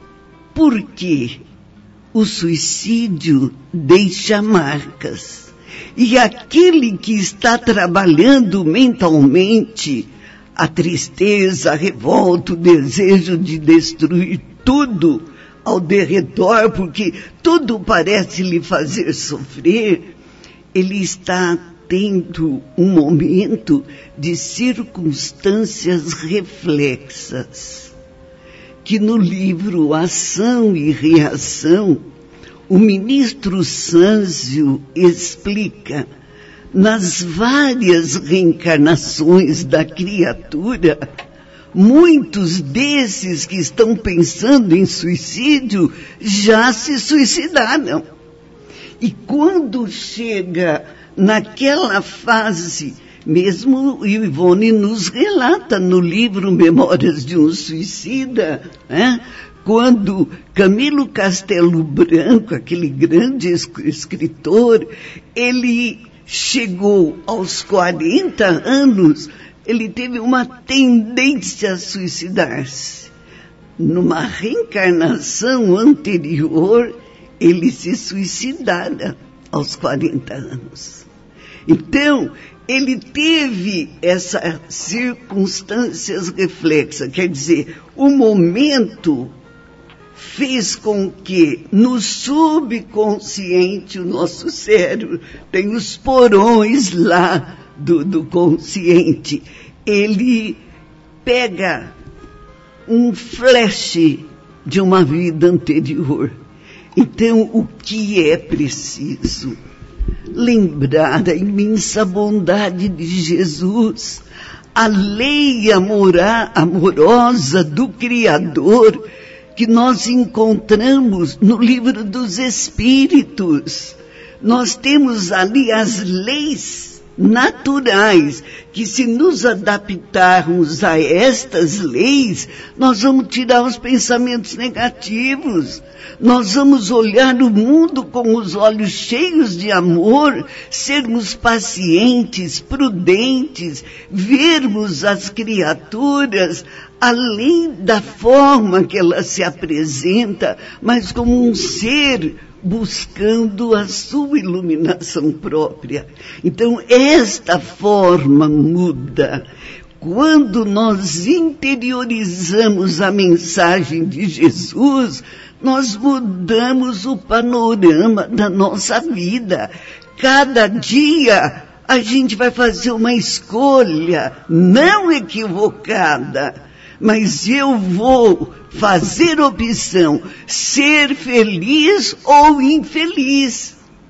porque o suicídio deixa marcas. E aquele que está trabalhando mentalmente, a tristeza, a revolta, o desejo de destruir tudo ao derredor, porque tudo parece lhe fazer sofrer, ele está tendo um momento de circunstâncias reflexas. Que no livro Ação e Reação, o ministro Sânzio explica, nas várias reencarnações da criatura, muitos desses que estão pensando em suicídio já se suicidaram. E quando chega naquela fase, mesmo o Ivone nos relata no livro Memórias de um Suicida, né? Quando Camilo Castelo Branco, aquele grande escritor, ele chegou aos quarenta anos, ele teve uma tendência a suicidar-se. Numa reencarnação anterior, ele se suicidara aos quarenta anos. Então, ele teve essas circunstâncias reflexas, quer dizer, o momento fez com que no subconsciente, o nosso cérebro tem os porões lá do, do consciente, ele pega um flash de uma vida anterior. Então, o que é preciso? Lembrar a imensa bondade de Jesus, a lei amora, amorosa do Criador, que nós encontramos no livro dos Espíritos. Nós temos ali as leis naturais, que se nos adaptarmos a estas leis, nós vamos tirar os pensamentos negativos. Nós vamos olhar o mundo com os olhos cheios de amor, sermos pacientes, prudentes, vermos as criaturas além da forma que ela se apresenta, mas como um ser buscando a sua iluminação própria. Então, esta forma muda. Quando nós interiorizamos a mensagem de Jesus, nós mudamos o panorama da nossa vida. Cada dia a gente vai fazer uma escolha não equivocada, mas eu vou fazer opção, ser feliz ou infeliz.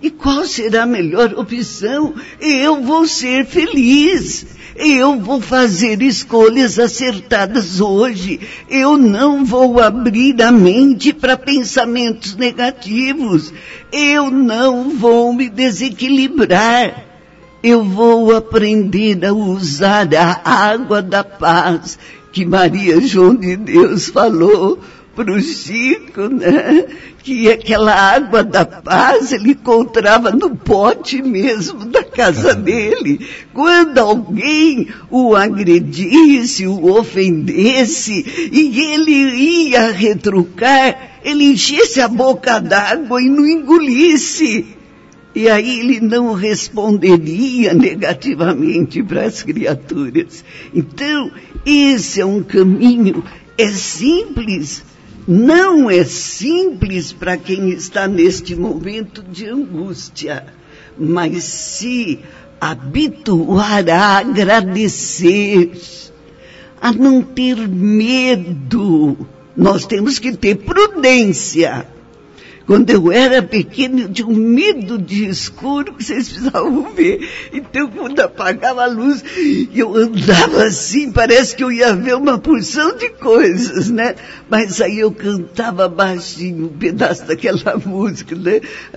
E qual será a melhor opção? Eu vou ser feliz. Eu vou fazer escolhas acertadas hoje. Eu não vou abrir a mente para pensamentos negativos. Eu não vou me desequilibrar. Eu vou aprender a usar a água da paz que Maria João de Deus falou para o Chico, né? Que aquela água da paz ele encontrava no pote mesmo da casa dele. Quando alguém o agredisse, o ofendesse, e ele ia retrucar, ele enchesse a boca d'água e não engolisse. E aí ele não responderia negativamente para as criaturas. Então, esse é um caminho, é simples. Não é simples para quem está neste momento de angústia, mas se habituar a agradecer, a não ter medo. Nós temos que ter prudência. Quando eu era pequeno, eu tinha um medo de escuro que vocês precisavam ver. Então, quando apagava a luz, eu andava assim, parece que eu ia ver uma porção de coisas, né? Mas aí eu cantava baixinho um pedaço daquela música, né?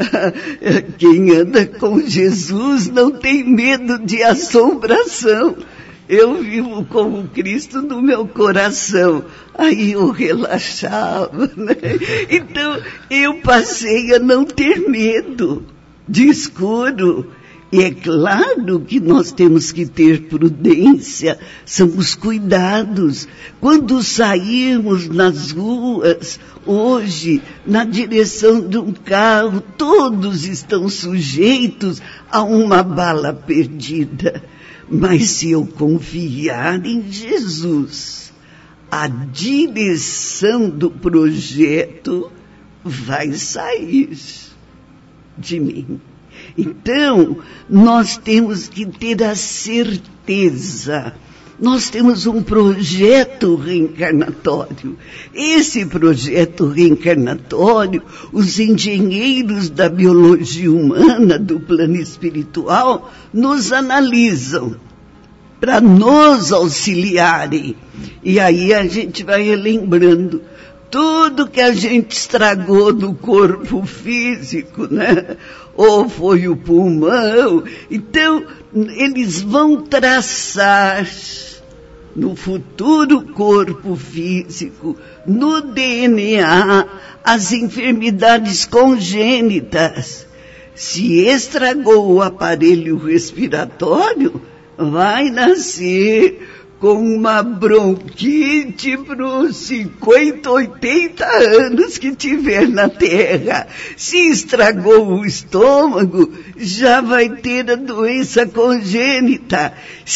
Quem anda com Jesus não tem medo de assombração. Eu vivo com o Cristo no meu coração. Aí eu relaxava, né? Então, eu passei a não ter medo de escuro. E é claro que nós temos que ter prudência, são os cuidados. Quando sairmos nas ruas, hoje, na direção de um carro, todos estão sujeitos a uma bala perdida. Mas se eu confiar em Jesus, a direção do projeto vai sair de mim. Então, nós temos que ter a certeza. Nós temos um projeto reencarnatório. Esse projeto reencarnatório, os engenheiros da biologia humana, do plano espiritual, nos analisam para nos auxiliarem. E aí a gente vai relembrando tudo que a gente estragou do corpo físico, né? Ou foi o pulmão. Então, eles vão traçar no futuro corpo físico, no D N A, as enfermidades congênitas. Se estragou o aparelho respiratório, vai nascer com uma bronquite para os cinquenta, oitenta anos que tiver na Terra. Se estragou o estômago, já vai ter a doença congênita.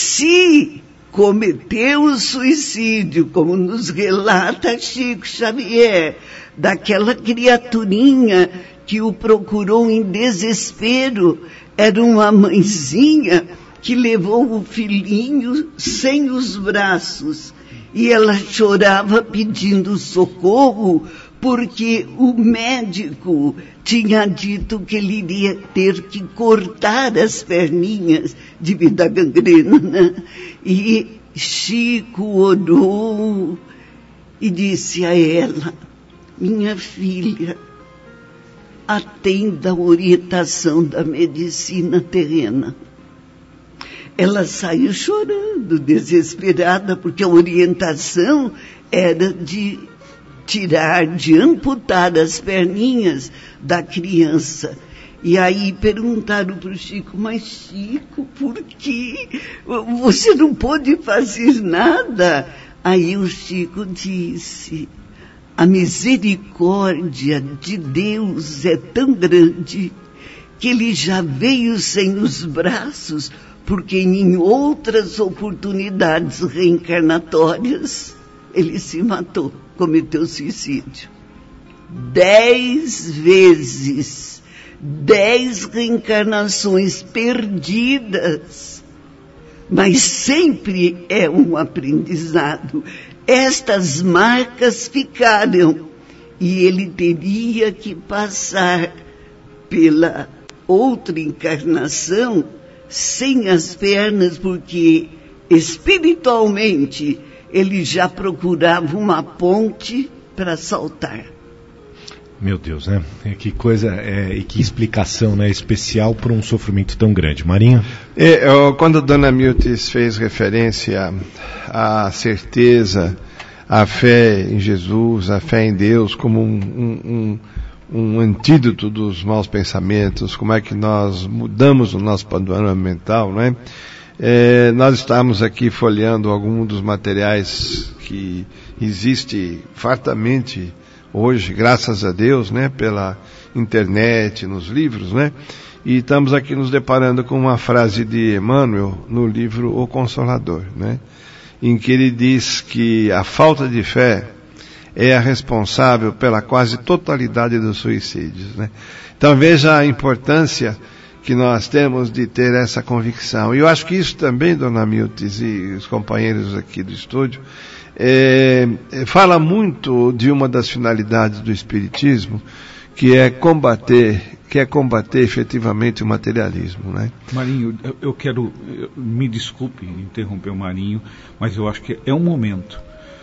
Se cometeu o suicídio, como nos relata Chico Xavier, daquela criaturinha que o procurou em desespero, era uma mãezinha que levou o filhinho sem os braços, e ela chorava pedindo socorro, porque o médico tinha dito que ele iria ter que cortar as perninhas devido à gangrena, né? E Chico orou e disse a ela: minha filha, atenda a orientação da medicina terrena. Ela saiu chorando, desesperada, porque a orientação era de tirar, de amputar as perninhas da criança. E aí perguntaram para o Chico: mas Chico, por que você não pôde fazer nada? Aí o Chico disse: a misericórdia de Deus é tão grande que ele já veio sem os braços, porque em outras oportunidades reencarnatórias ele se matou, cometeu suicídio. Dez vezes, dez reencarnações perdidas, mas sempre é um aprendizado. Estas marcas ficaram e ele teria que passar pela outra encarnação sem as pernas, porque espiritualmente ele já procurava uma ponte para saltar. Meu Deus, né? Que coisa é, e que explicação, né, especial para um sofrimento tão grande. Marinho? É, eu, quando a Dona Miltz fez referência à certeza, à fé em Jesus, à fé em Deus como um, um, um, um antídoto dos maus pensamentos, como é que nós mudamos o nosso panorama mental, não é? É, nós estamos aqui folheando alguns dos materiais que existe fartamente hoje, graças a Deus, né, pela internet, nos livros, né, e estamos aqui nos deparando com uma frase de Emmanuel no livro O Consolador, né, em que ele diz que a falta de fé é a responsável pela quase totalidade dos suicídios, né. Então veja a importância que nós temos de ter essa convicção. E eu acho que isso também, Dona Miltz e os companheiros aqui do estúdio, É, fala muito de uma das finalidades do Espiritismo, que é combater, que é combater efetivamente o materialismo, né? Marinho, eu, eu quero, eu, me desculpe interromper o Marinho, mas eu acho que é um momento.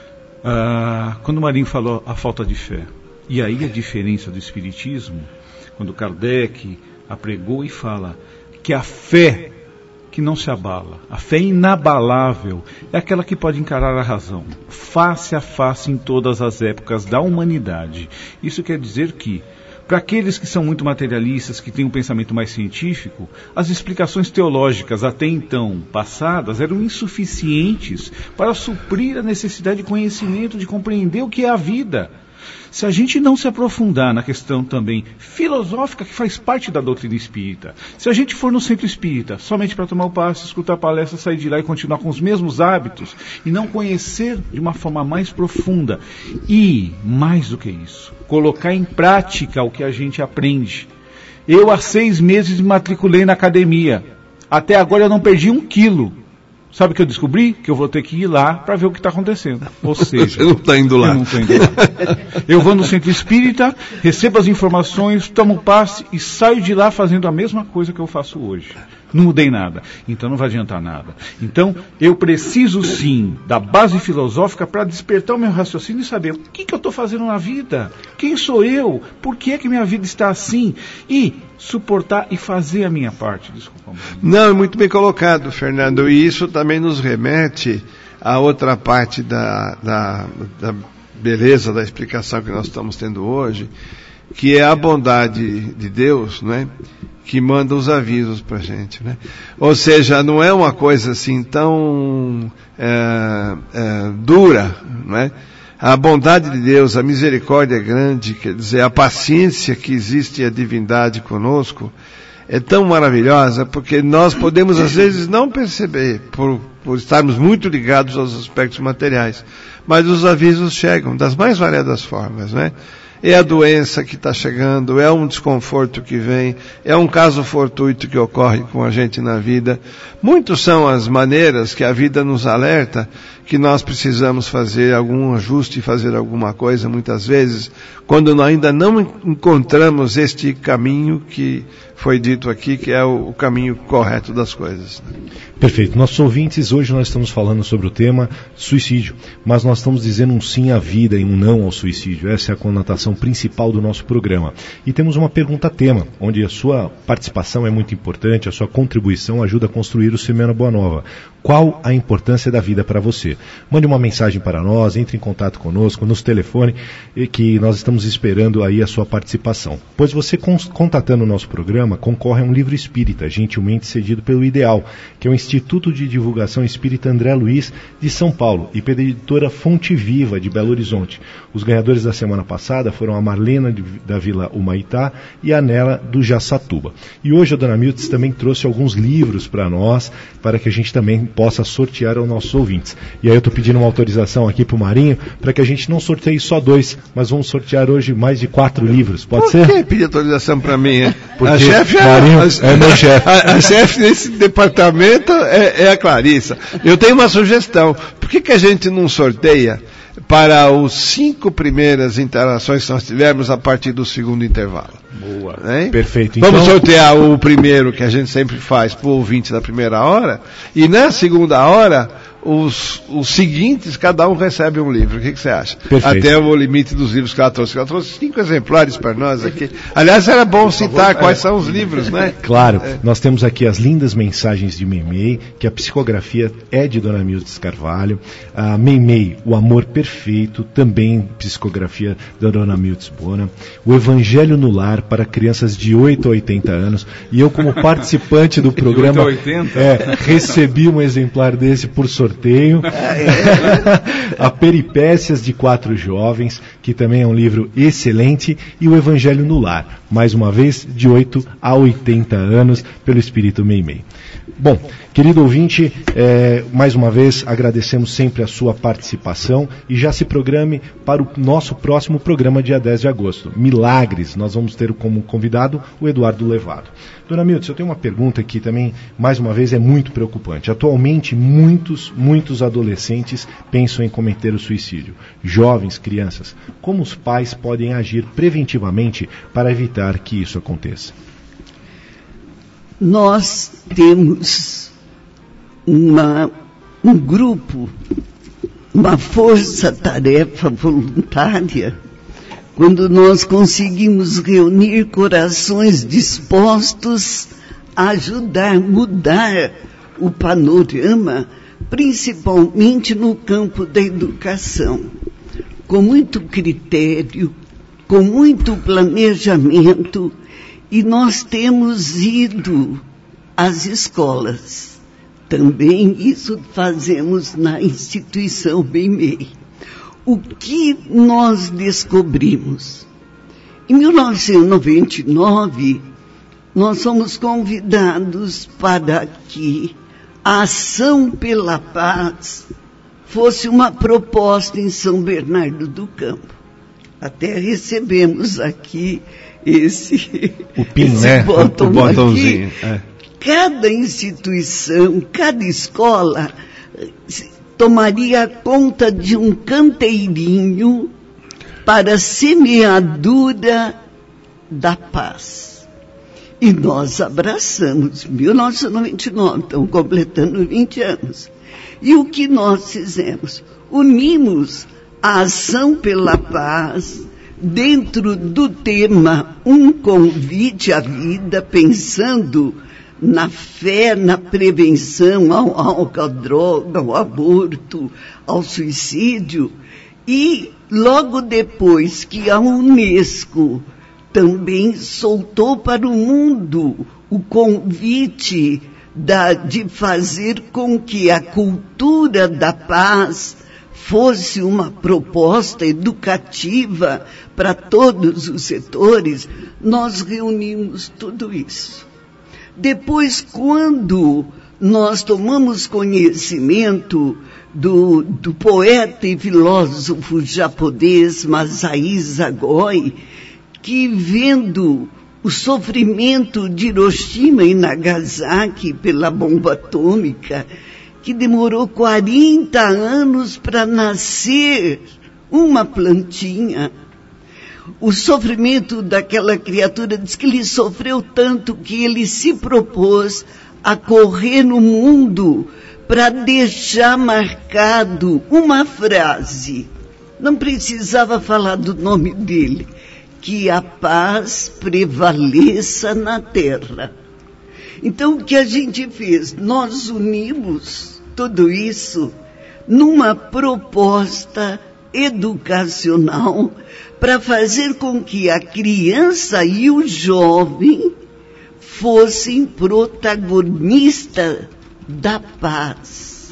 Ah, quando o Marinho falou a falta de fé, e aí a diferença do Espiritismo, quando Kardec apregou e fala que a fé que não se abala, a fé inabalável, é aquela que pode encarar a razão, face a face em todas as épocas da humanidade. Isso quer dizer que, para aqueles que são muito materialistas, que têm um pensamento mais científico, as explicações teológicas até então passadas eram insuficientes para suprir a necessidade de conhecimento, de compreender o que é a vida. Se a gente não se aprofundar na questão também filosófica que faz parte da doutrina espírita, se a gente for no centro espírita somente para tomar o passe, escutar a palestra, sair de lá e continuar com os mesmos hábitos e não conhecer de uma forma mais profunda e, mais do que isso, colocar em prática o que a gente aprende. Eu há seis meses me matriculei na academia. Até agora eu não perdi um quilo. Sabe o que eu descobri? Que eu vou ter que ir lá para ver o que está acontecendo. Ou seja, você não está indo lá. Eu não estou indo lá. Eu vou no centro espírita, recebo as informações, tomo o passe e saio de lá fazendo a mesma coisa que eu faço hoje. Não mudei nada. Então não vai adiantar nada. Então eu preciso sim da base filosófica para despertar o meu raciocínio e saber o que, que eu estou fazendo na vida. Quem sou eu? Por que, que minha vida está assim? E suportar e fazer a minha parte. Desculpa. Não, é muito bem colocado, Fernando. E isso também nos remete a outra parte da, da, da beleza da explicação que nós estamos tendo hoje, que é a bondade de Deus, não é? Que manda os avisos para a gente, né? Ou seja, não é uma coisa assim tão é, é, dura, não é? A bondade de Deus, a misericórdia é grande, quer dizer, a paciência que existe e a divindade conosco é tão maravilhosa, porque nós podemos às vezes não perceber, por, por estarmos muito ligados aos aspectos materiais, mas os avisos chegam das mais variadas formas, né? É a doença que está chegando, é um desconforto que vem, é um caso fortuito que ocorre com a gente na vida. Muitas são as maneiras que a vida nos alerta que nós precisamos fazer algum ajuste, fazer alguma coisa, muitas vezes, quando nós ainda não encontramos este caminho que foi dito aqui, que é o, o caminho correto das coisas. Perfeito. Nossos ouvintes, hoje nós estamos falando sobre o tema suicídio, mas nós estamos dizendo um sim à vida e um não ao suicídio. Essa é a conotação principal do nosso programa. E temos uma pergunta-tema, onde a sua participação é muito importante, a sua contribuição ajuda a construir o Semana Boa Nova. Qual a importância da vida para você? Mande uma mensagem para nós, entre em contato conosco, nos telefone, que nós estamos esperando aí a sua participação. Pois você, contatando o nosso programa, concorre a um livro espírita, gentilmente cedido pelo Ideal, que é o Instituto de Divulgação Espírita André Luiz, de São Paulo, e pela editora Fonte Viva, de Belo Horizonte. Os ganhadores da semana passada foram a Marlena, de, da Vila Humaitá, e a Nela, do Jaçatuba. E hoje a Dona Miltz também trouxe alguns livros para nós, para que a gente também possa sortear aos nossos ouvintes. E aí eu estou pedindo uma autorização aqui para o Marinho, para que a gente não sorteie só dois, mas vamos sortear hoje mais de quatro livros. Pode Por ser? Por que pedir autorização para mim? Hein? Porque a chefe Marinho é, é meu chefe. A, a chefe desse departamento é, é a Clarissa. Eu tenho uma sugestão. Por que, que a gente não sorteia para os cinco primeiras interações que nós tivemos a partir do segundo intervalo. Boa. Hein? Perfeito. Vamos então... sortear o primeiro, que a gente sempre faz, para o ouvinte da primeira hora, e na segunda hora, os, os seguintes, cada um recebe um livro. O que, que você acha? Perfeito. Até o limite dos livros que ela trouxe. Ela trouxe cinco exemplares para nós aqui. Aliás, era bom citar quais são os livros, né? Claro, é. Nós temos aqui as lindas mensagens de Meimei, que a psicografia é de Dona Mildes Carvalho. A Meimei, o amor perfeito, também psicografia da Dona Mildes Bona. O Evangelho no Lar para crianças de oito a oitenta anos. E eu, como participante do programa, é, recebi um exemplar desse por sorteio. A Peripécias de Quatro Jovens, que também é um livro excelente, e o Evangelho no Lar, mais uma vez, de oito a oitenta anos, pelo Espírito Meimei. Bom, querido ouvinte, é, mais uma vez agradecemos sempre a sua participação e já se programe para o nosso próximo programa dia dez de agosto. Milagres, nós vamos ter como convidado o Eduardo Levado. Dona Mildes, eu tenho uma pergunta que também, mais uma vez, é muito preocupante. Atualmente, muitos, muitos adolescentes pensam em cometer o suicídio. Jovens, crianças. Como os pais podem agir preventivamente para evitar que isso aconteça? Nós temos uma, um grupo, uma força-tarefa voluntária, quando nós conseguimos reunir corações dispostos a ajudar, mudar o panorama, principalmente no campo da educação, com muito critério, com muito planejamento. E nós temos ido às escolas. Também isso fazemos na instituição Meimei. O que nós descobrimos? Em mil novecentos e noventa e nove, nós fomos convidados para que a Ação pela Paz fosse uma proposta em São Bernardo do Campo. Até recebemos aqui esse, o pin, esse né? botão o botãozinho. Aqui. É. Cada instituição, cada escola tomaria conta de um canteirinho para a semeadura da paz. E nós abraçamos, mil novecentos e noventa e nove, estamos completando vinte anos. E o que nós fizemos? Unimos a Ação pela Paz dentro do tema Um Convite à Vida, pensando na fé, na prevenção ao álcool, à droga, ao aborto, ao suicídio. E logo depois que a Unesco também soltou para o mundo o convite da, de fazer com que a cultura da paz fosse uma proposta educativa para todos os setores, nós reunimos tudo isso. Depois, quando nós tomamos conhecimento do, do poeta e filósofo japonês Masaisa Goi, que vendo o sofrimento de Hiroshima e Nagasaki pela bomba atômica, que demorou quarenta anos para nascer uma plantinha. O sofrimento daquela criatura, diz que ele sofreu tanto que ele se propôs a correr no mundo para deixar marcado uma frase. Não precisava falar do nome dele. Que a paz prevaleça na terra. Então, o que a gente fez? Nós unimos tudo isso numa proposta educacional para fazer com que a criança e o jovem fossem protagonistas da paz,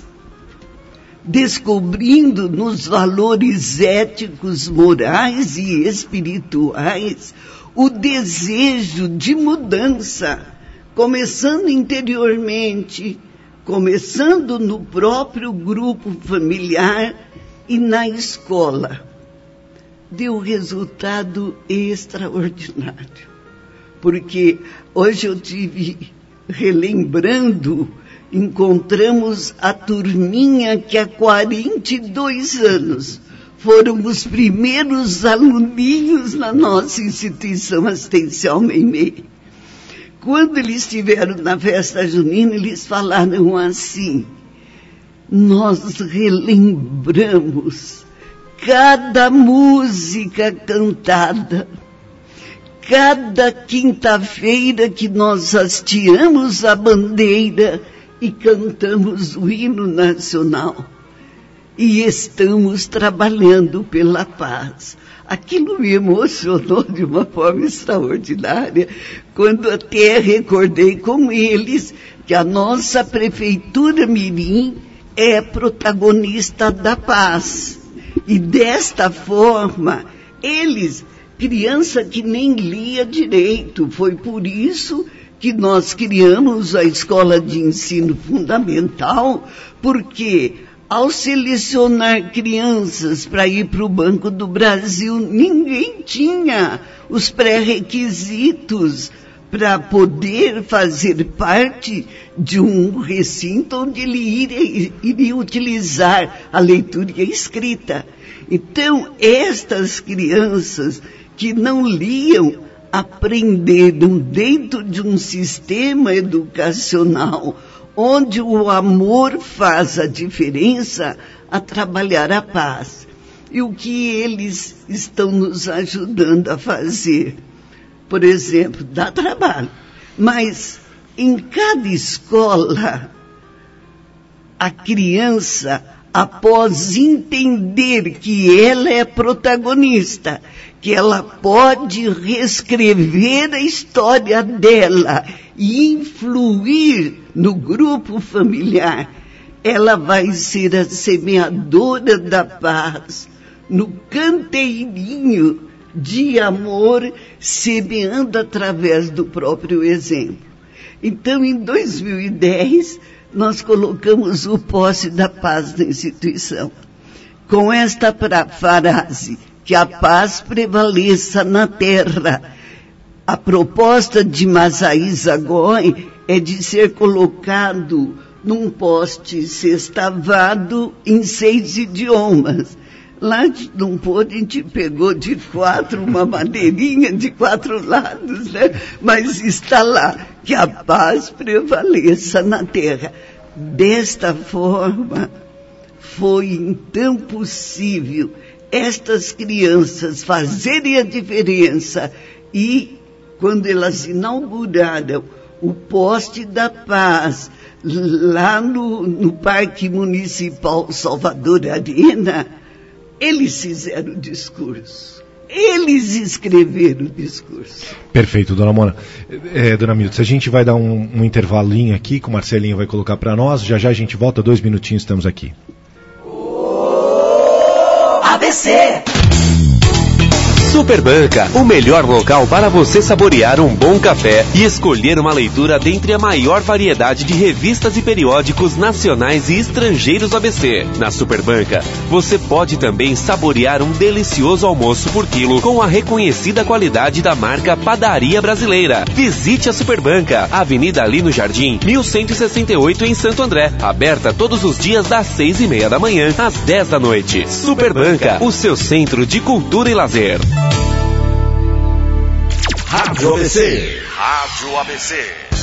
descobrindo nos valores éticos, morais e espirituais o desejo de mudança, começando interiormente, começando no próprio grupo familiar e na escola. Deu resultado extraordinário. Porque hoje eu tive, relembrando, encontramos a turminha que há quarenta e dois anos foram os primeiros aluninhos na nossa instituição assistencial Meimei. Quando eles estiveram na festa junina, eles falaram assim: nós relembramos cada música cantada, cada quinta-feira que nós hasteamos a bandeira e cantamos o hino nacional. E estamos trabalhando pela paz. Aquilo me emocionou de uma forma extraordinária, quando até recordei com eles que a nossa prefeitura Mirim é protagonista da paz. E desta forma, eles, criança que nem lia direito, foi por isso que nós criamos a Escola de Ensino Fundamental, porque ao selecionar crianças para ir para o Banco do Brasil, ninguém tinha os pré-requisitos para poder fazer parte de um recinto onde ele iria, iria utilizar a leitura e a escrita. Então, estas crianças que não liam, aprenderam dentro de um sistema educacional onde o amor faz a diferença, a trabalhar a paz. E o que eles estão nos ajudando a fazer? Por exemplo, dá trabalho, mas em cada escola, a criança, após entender que ela é protagonista, que ela pode reescrever a história dela e influir no grupo familiar, ela vai ser a semeadora da paz, no canteirinho de amor, semeando através do próprio exemplo. Então, em dois mil e dez, nós colocamos o Posse da Paz na instituição, com esta frase: que a paz prevaleça na terra. A proposta de Masaísa Goy é de ser colocado num poste sextavado em seis idiomas. Lá num poste a gente pegou de quatro, uma madeirinha de quatro lados, né? Mas está lá, que a paz prevaleça na terra. Desta forma, foi então possível estas crianças fazerem a diferença e, quando elas inauguraram o Poste da Paz, lá no, no Parque Municipal Salvador Arena, eles fizeram o discurso. Eles escreveram o discurso. Perfeito, dona Mona. É, dona Milton, a gente vai dar um, um intervalinho aqui, que o Marcelinho vai colocar para nós. Já já a gente volta, dois minutinhos, estamos aqui. A B C. Superbanca, o melhor local para você saborear um bom café e escolher uma leitura dentre a maior variedade de revistas e periódicos nacionais e estrangeiros do A B C. Na Superbanca, você pode também saborear um delicioso almoço por quilo com a reconhecida qualidade da marca Padaria Brasileira. Visite a Superbanca, Avenida Lino Jardim, mil cento e sessenta e oito em Santo André. Aberta todos os dias das seis e meia da manhã às dez da noite. Superbanca, o seu centro de cultura e lazer. Rádio A B C. Rádio A B C.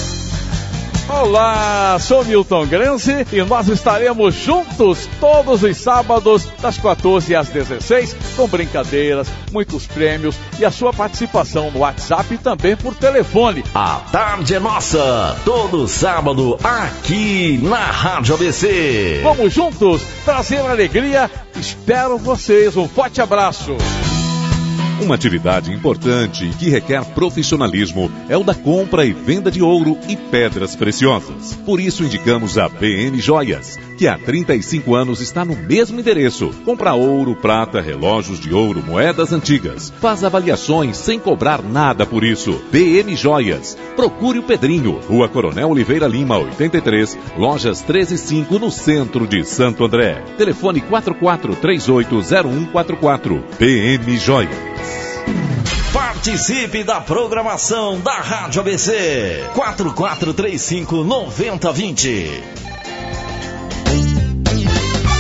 Olá, sou Milton Grenze e nós estaremos juntos todos os sábados das quatorze às dezesseis com brincadeiras, muitos prêmios e a sua participação no WhatsApp e também por telefone. A tarde é nossa, todo sábado aqui na Rádio A B C. Vamos juntos trazer alegria. Espero vocês. Um forte abraço. Uma atividade importante e que requer profissionalismo é o da compra e venda de ouro e pedras preciosas. Por isso indicamos a B M Joias, que há trinta e cinco anos está no mesmo endereço. Compra ouro, prata, relógios de ouro, moedas antigas. Faz avaliações sem cobrar nada por isso. B M Joias. Procure o Pedrinho, Rua Coronel Oliveira Lima, oitenta e três, lojas treze e cinco, no centro de Santo André. Telefone quatro quatro três oito zero um quatro quatro. B M Joias. Participe da programação da Rádio A B C. quatro quatro três cinco, nove zero dois zero.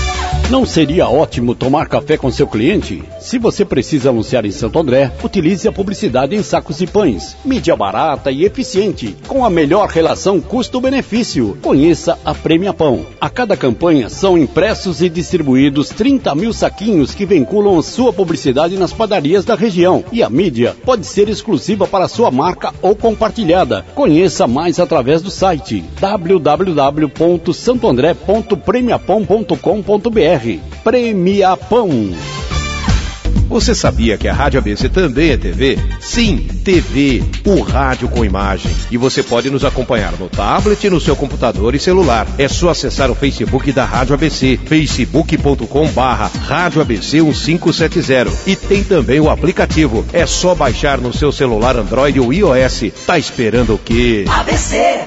Não seria ótimo tomar café com seu cliente? Se você precisa anunciar em Santo André, utilize a publicidade em Sacos e Pães. Mídia barata e eficiente, com a melhor relação custo-benefício. Conheça a Prêmio Pão. A cada campanha são impressos e distribuídos trinta mil saquinhos que vinculam a sua publicidade nas padarias da região. E a mídia pode ser exclusiva para sua marca ou compartilhada. Conheça mais através do site w w w ponto santo andré ponto premiapão ponto com ponto b r. Premiapão. Você sabia que a Rádio A B C também é T V? Sim, T V, o rádio com imagem. E você pode nos acompanhar no tablet, no seu computador e celular. É só acessar o Facebook da Rádio A B C, facebook ponto com barra rádio A B C um cinco sete zero. E tem também o aplicativo. É só baixar no seu celular Android ou iOS. Tá esperando o quê? A B C.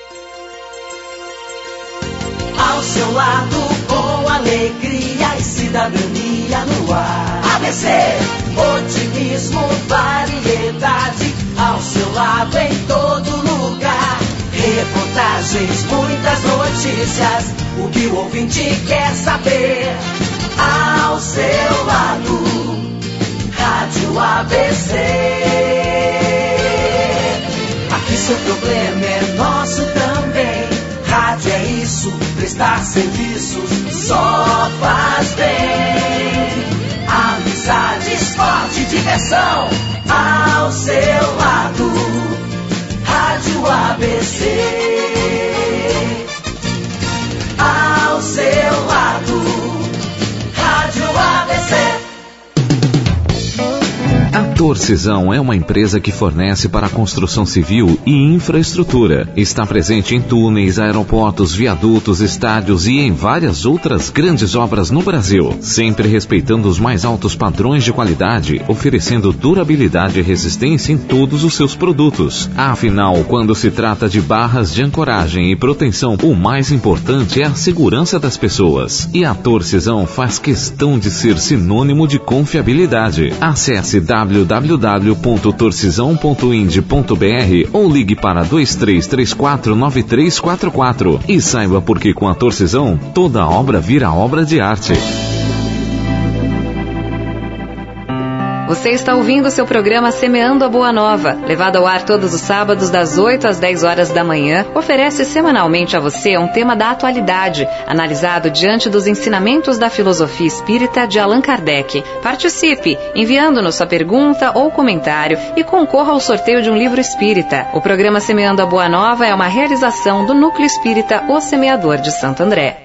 Ao seu lado, com alegria e cidadania no ar. A B C, otimismo, variedade, ao seu lado em todo lugar. Reportagens, muitas notícias, o que o ouvinte quer saber. Ao seu lado, Rádio A B C. Aqui seu problema é nosso também. Rádio é isso, prestar serviços só faz bem. Amizade, esporte, diversão, ao seu lado, Rádio A B C. Ao seu lado, Rádio A B C. A Torcisão é uma empresa que fornece para a construção civil e infraestrutura. Está presente em túneis, aeroportos, viadutos, estádios e em várias outras grandes obras no Brasil, sempre respeitando os mais altos padrões de qualidade, oferecendo durabilidade e resistência em todos os seus produtos. Afinal, quando se trata de barras de ancoragem e proteção, o mais importante é a segurança das pessoas. E a Torcisão faz questão de ser sinônimo de confiabilidade. Acesse w w w ponto torcisão ponto ind ponto b r ou ligue para dois três três quatro nove três quatro quatro e saiba por que com a Torcisão toda obra vira obra de arte. Você está ouvindo o seu programa Semeando a Boa Nova, levado ao ar todos os sábados das oito às dez horas da manhã, oferece semanalmente a você um tema da atualidade, analisado diante dos ensinamentos da filosofia espírita de Allan Kardec. Participe, enviando-nos sua pergunta ou comentário e concorra ao sorteio de um livro espírita. O programa Semeando a Boa Nova é uma realização do Núcleo Espírita O Semeador de Santo André.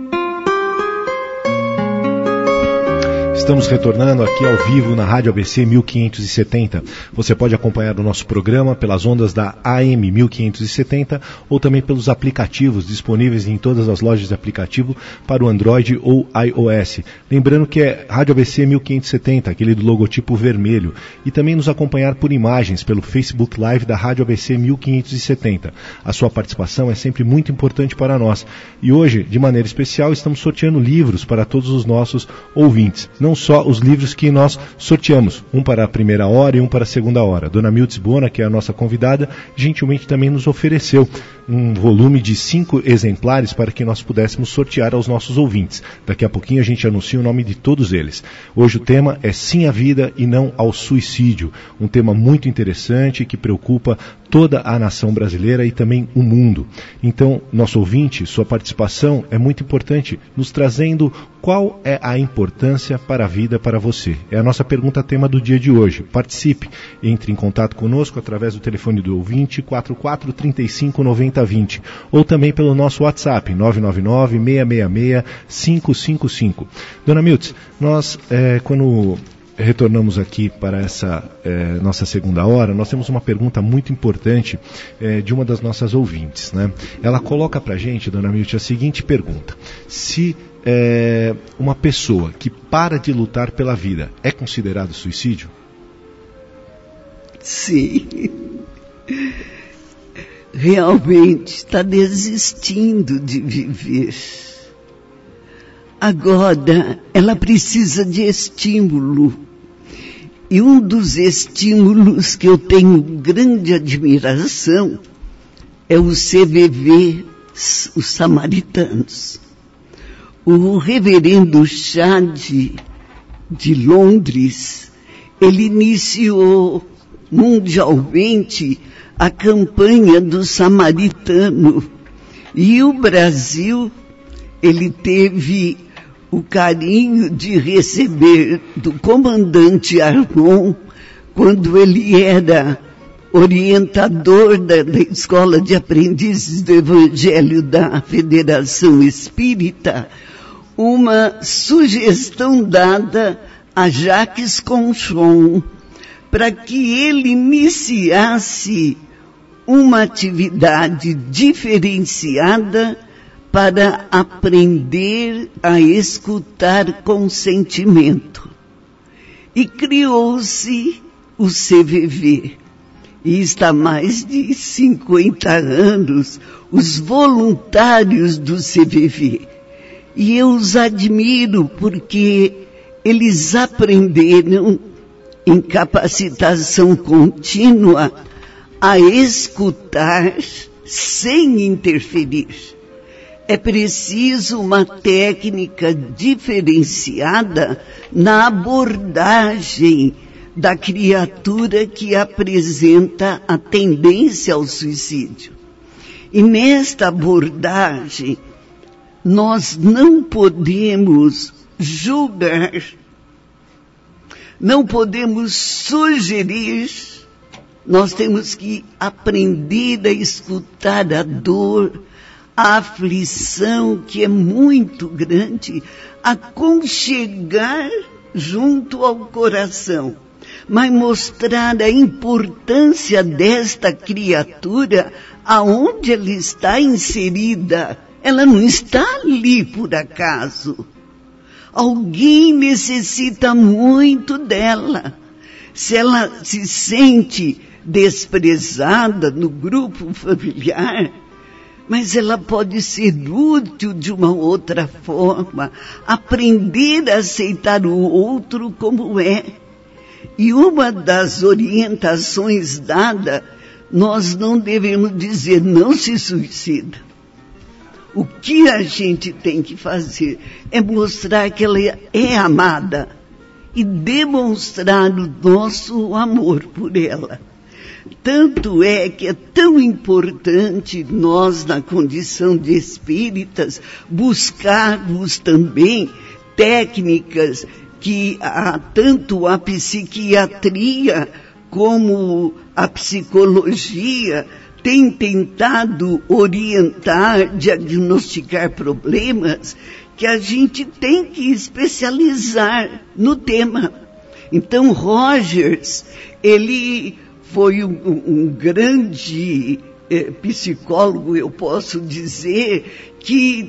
Estamos retornando aqui ao vivo na Rádio A B C mil quinhentos e setenta. Você pode acompanhar o nosso programa pelas ondas da A M mil quinhentos e setenta ou também pelos aplicativos disponíveis em todas as lojas de aplicativo para o Android ou iOS. Lembrando que é Rádio A B C mil quinhentos e setenta, aquele do logotipo vermelho. E também nos acompanhar por imagens pelo Facebook Live da Rádio A B C mil quinhentos e setenta. A sua participação é sempre muito importante para nós. E hoje, de maneira especial, estamos sorteando livros para todos os nossos ouvintes. Não só os livros que nós sorteamos, um para a primeira hora e um para a segunda hora. Dona Miltz Bona, que é a nossa convidada, gentilmente também nos ofereceu um volume de cinco exemplares para que nós pudéssemos sortear aos nossos ouvintes. Daqui a pouquinho a gente anuncia o nome de todos eles. Hoje o tema é Sim à Vida e Não ao Suicídio, um tema muito interessante que preocupa toda a nação brasileira e também o mundo. Então, nosso ouvinte, sua participação é muito importante, nos trazendo qual é a importância para a vida para você. É a nossa pergunta tema do dia de hoje. Participe, entre em contato conosco através do telefone do ouvinte quatro quatro três cinco nove zero dois zero ou também pelo nosso WhatsApp nove nove nove, seis seis seis, cinco cinco cinco. Dona Miltz, nós é, quando retornamos aqui para essa eh, nossa segunda hora, nós temos uma pergunta muito importante eh, de uma das nossas ouvintes, né? Ela coloca para a gente, Dona Miltz, a seguinte pergunta: se eh, uma pessoa que para de lutar pela vida é considerado suicídio? Sim. Realmente está desistindo de viver. Agora, ela precisa de estímulo. E um dos estímulos que eu tenho grande admiração é o C V V, os Samaritanos. O reverendo Chad de Londres, ele iniciou mundialmente a campanha do samaritano. E o Brasil, ele teve o carinho de receber do comandante Armon, quando ele era orientador da, da Escola de Aprendizes do Evangelho da Federação Espírita, uma sugestão dada a Jacques Conchon para que ele iniciasse uma atividade diferenciada para aprender a escutar com sentimento. E criou-se o C V V. E está há mais de cinquenta anos os voluntários do C V V. E eu os admiro porque eles aprenderam em capacitação contínua a escutar sem interferir. É preciso uma técnica diferenciada na abordagem da criatura que apresenta a tendência ao suicídio. E nesta abordagem, nós não podemos julgar, não podemos sugerir, nós temos que aprender a escutar a dor, a aflição que é muito grande, aconchegar junto ao coração, mas mostrar a importância desta criatura aonde ela está inserida. Ela não está ali por acaso. Alguém necessita muito dela. Se ela se sente desprezada no grupo familiar, mas ela pode ser útil de uma outra forma, aprender a aceitar o outro como é. E uma das orientações dadas, nós não devemos dizer não se suicida. O que a gente tem que fazer é mostrar que ela é amada e demonstrar o nosso amor por ela. Tanto é que é tão importante nós, na condição de espíritas, buscarmos também técnicas que a, tanto a psiquiatria como a psicologia tem tentado orientar, diagnosticar problemas, que a gente tem que especializar no tema. Então, Rogers, ele foi um, um grande eh, psicólogo, eu posso dizer, que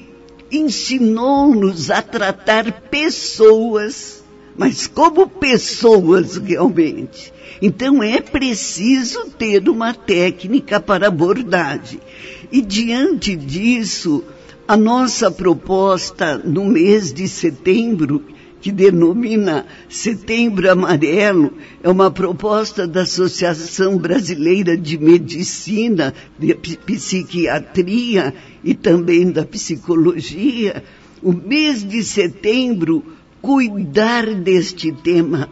ensinou-nos a tratar pessoas, mas como pessoas realmente. Então é preciso ter uma técnica para abordagem. E diante disso, a nossa proposta no mês de setembro, que denomina Setembro Amarelo, é uma proposta da Associação Brasileira de Medicina, de Psiquiatria e também da Psicologia. O mês de setembro, cuidar deste tema,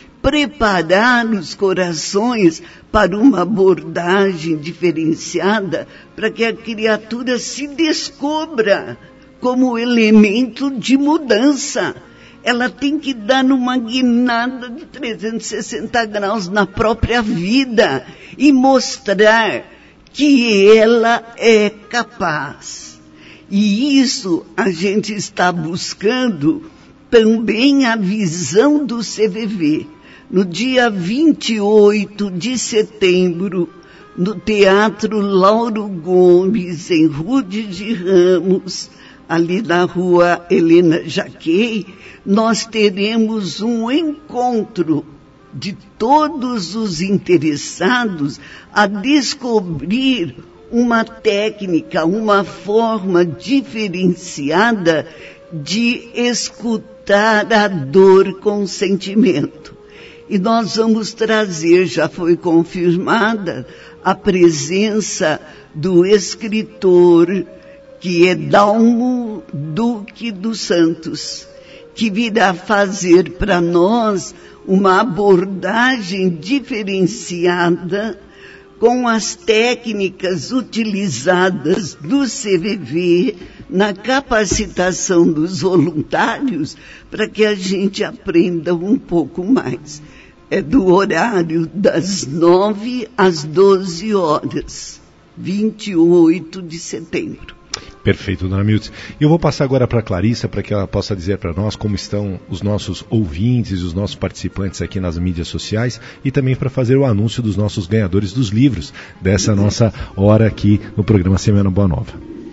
preparar os corações para uma abordagem diferenciada, para que a criatura se descubra como elemento de mudança. Ela tem que dar uma guinada de trezentos e sessenta graus na própria vida e mostrar que ela é capaz. E isso a gente está buscando também a visão do C V V. No dia vinte e oito de setembro, no Teatro Lauro Gomes, em Rude de Ramos, ali na rua Helena Jaquei, nós teremos um encontro de todos os interessados a descobrir uma técnica, uma forma diferenciada de escutar a dor com sentimento. E nós vamos trazer, já foi confirmada, a presença do escritor que é Dalmo Duque dos Santos, que virá fazer para nós uma abordagem diferenciada com as técnicas utilizadas do C V V na capacitação dos voluntários, para que a gente aprenda um pouco mais. É do horário das nove às doze horas, vinte e oito de setembro. Perfeito, dona Miltz. Eu vou passar agora para a Clarissa, para que ela possa dizer para nós como estão os nossos ouvintes, os nossos participantes aqui nas mídias sociais, e também para fazer o anúncio dos nossos ganhadores dos livros dessa nossa hora aqui no programa Semeando a Boa Nova.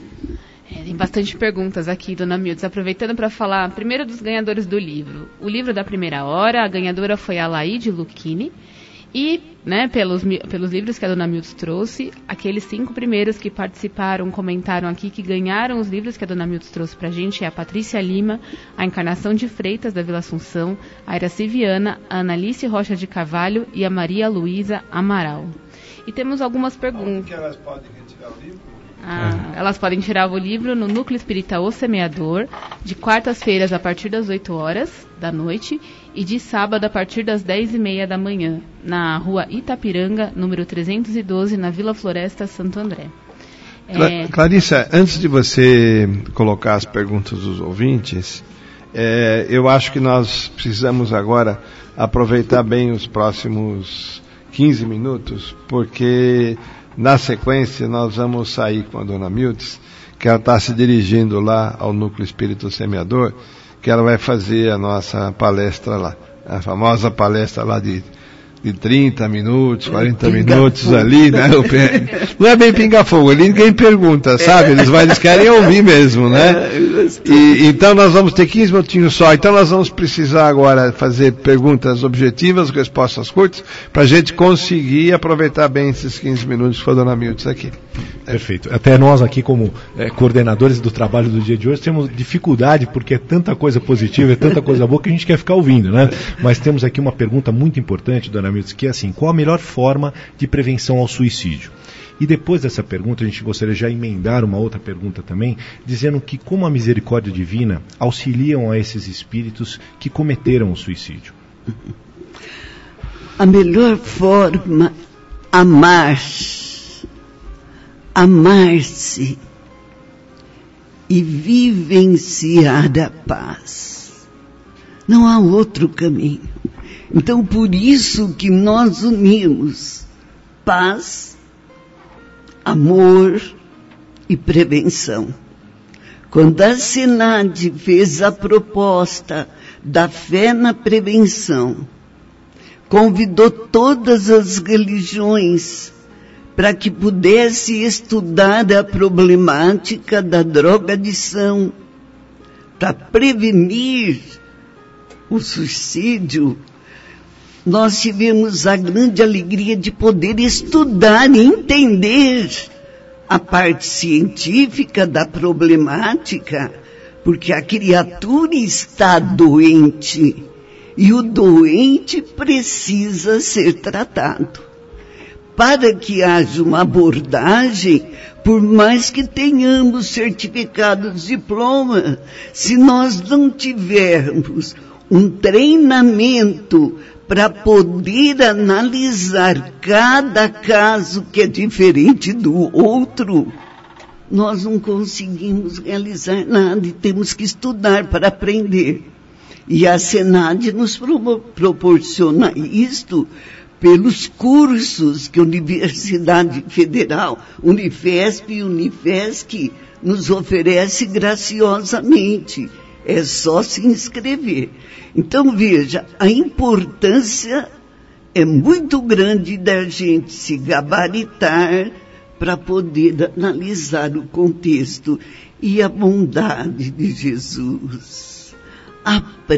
É, tem bastante perguntas aqui, dona Miltz. Aproveitando para falar primeiro dos ganhadores do livro. O livro da primeira hora, a ganhadora foi a Laide Lucchini. E, né, pelos, pelos livros que a dona Miltz trouxe, aqueles cinco primeiros que participaram, comentaram aqui, que ganharam os livros que a dona Miltz trouxe pra gente, é a Patrícia Lima, a Encarnação de Freitas, da Vila Assunção, a Iraci Viana, a Analice Rocha de Carvalho e a Maria Luísa Amaral. E temos algumas perguntas. Como que elas podem retirar o livro? Ah, elas podem tirar o livro no Núcleo Espírita O Semeador, de quartas-feiras a partir das oito horas da noite e de sábado a partir das dez e meia da manhã, na rua Itapiranga, número trezentos e doze, na Vila Floresta, Santo André. É... Clarissa, antes de você colocar as perguntas dos ouvintes, é, eu acho que nós precisamos agora aproveitar bem os próximos quinze minutos, porque na sequência nós vamos sair com a dona Miltz, que ela está se dirigindo lá ao Núcleo Espírita Semeador, que ela vai fazer a nossa palestra lá, a famosa palestra lá de, de trinta minutos, quarenta minutos ali, né? Não é bem pinga-fogo, ali ninguém pergunta, sabe? Eles, vai, eles querem ouvir mesmo, né? E, então nós vamos ter quinze minutinhos só, então nós vamos precisar agora fazer perguntas objetivas, respostas curtas, para a gente conseguir aproveitar bem esses quinze minutos com a dona Miltz aqui. Perfeito. Até nós aqui, como é, coordenadores do trabalho do dia de hoje, temos dificuldade, porque é tanta coisa positiva, é tanta coisa boa que a gente quer ficar ouvindo, né? Mas temos aqui uma pergunta muito importante, dona Miltz, que é assim: qual a melhor forma de prevenção ao suicídio? E depois dessa pergunta, a gente gostaria já de emendar uma outra pergunta também, dizendo que como a misericórdia divina auxiliam a esses espíritos que cometeram o suicídio. A melhor forma, amar. Amar-se e vivenciar a paz. Não há outro caminho. Então, por isso que nós unimos paz, amor e prevenção. Quando a Senad fez a proposta da fé na prevenção, convidou todas as religiões para que pudesse estudar a problemática da drogadição, para prevenir o suicídio. Nós tivemos a grande alegria de poder estudar e entender a parte científica da problemática, porque a criatura está doente e o doente precisa ser tratado. Para que haja uma abordagem, por mais que tenhamos certificados, diplomas, se nós não tivermos um treinamento para poder analisar cada caso que é diferente do outro, nós não conseguimos realizar nada e temos que estudar para aprender. E a Senad nos pro- proporciona isto pelos cursos que a Universidade Federal, Unifesp e Unifesc nos oferece graciosamente. É só se inscrever. Então, veja, a importância é muito grande da gente se gabaritar para poder analisar o contexto e a bondade de Jesus. A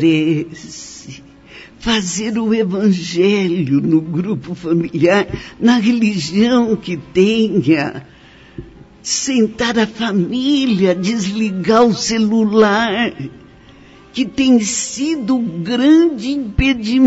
prece, fazer o evangelho no grupo familiar, na religião que tenha, sentar a família, desligar o celular, que tem sido um grande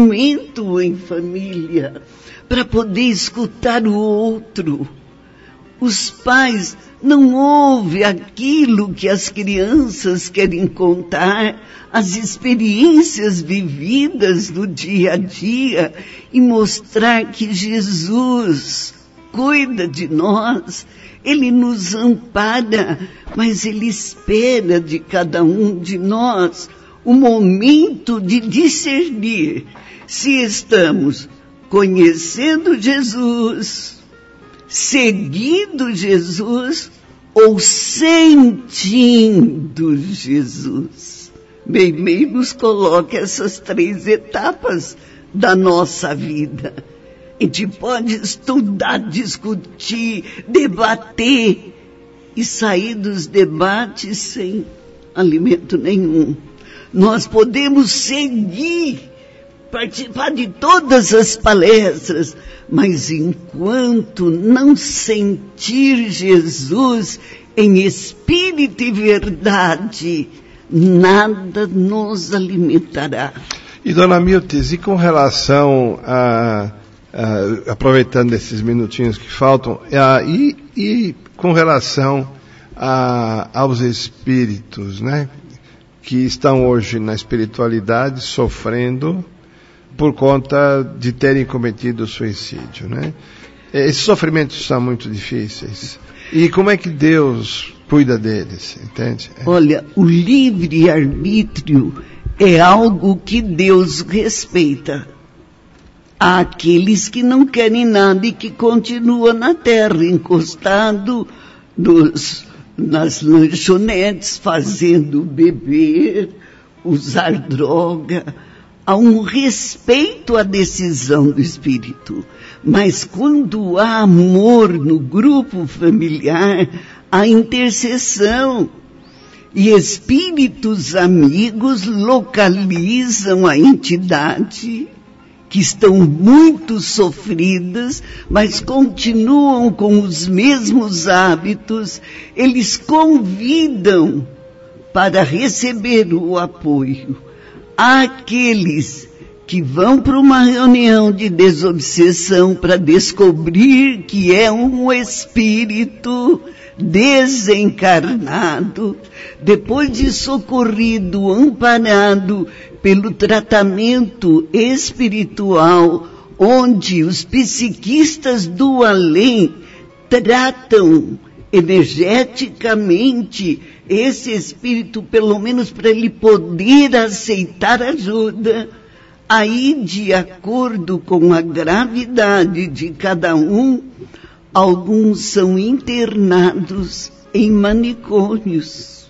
impedimento em família, para poder escutar o outro. Os pais não ouvem aquilo que as crianças querem contar, as experiências vividas no dia a dia e mostrar que Jesus cuida de nós, Ele nos ampara, mas Ele espera de cada um de nós o momento de discernir se estamos conhecendo Jesus, seguindo Jesus ou sentindo Jesus. Meimei nos coloca essas três etapas da nossa vida. A gente pode estudar, discutir, debater e sair dos debates sem alimento nenhum. Nós podemos seguir, participar de todas as palestras, mas enquanto não sentir Jesus em espírito e verdade, nada nos alimentará. E, dona Miltes, e com relação a, a aproveitando esses minutinhos que faltam, a, e, e com relação a, aos espíritos, né, que estão hoje na espiritualidade sofrendo por conta de terem cometido suicídio, né? Esses sofrimentos são muito difíceis. E como é que Deus cuida deles, entende? Olha, o livre-arbítrio é algo que Deus respeita. Há aqueles que não querem nada e que continuam na terra, encostado nos, nas lanchonetes, fazendo beber, usar droga. Há um respeito à decisão do espírito. Mas quando há amor no grupo familiar, há intercessão. E espíritos amigos localizam a entidade, que estão muito sofridas, mas continuam com os mesmos hábitos. Eles convidam para receber o apoio. Há aqueles que vão para uma reunião de desobsessão para descobrir que é um espírito desencarnado, depois de socorrido, amparado pelo tratamento espiritual, onde os psiquistas do além tratam energeticamente esse espírito, pelo menos para ele poder aceitar ajuda. Aí, de acordo com a gravidade de cada um, alguns são internados em manicômios,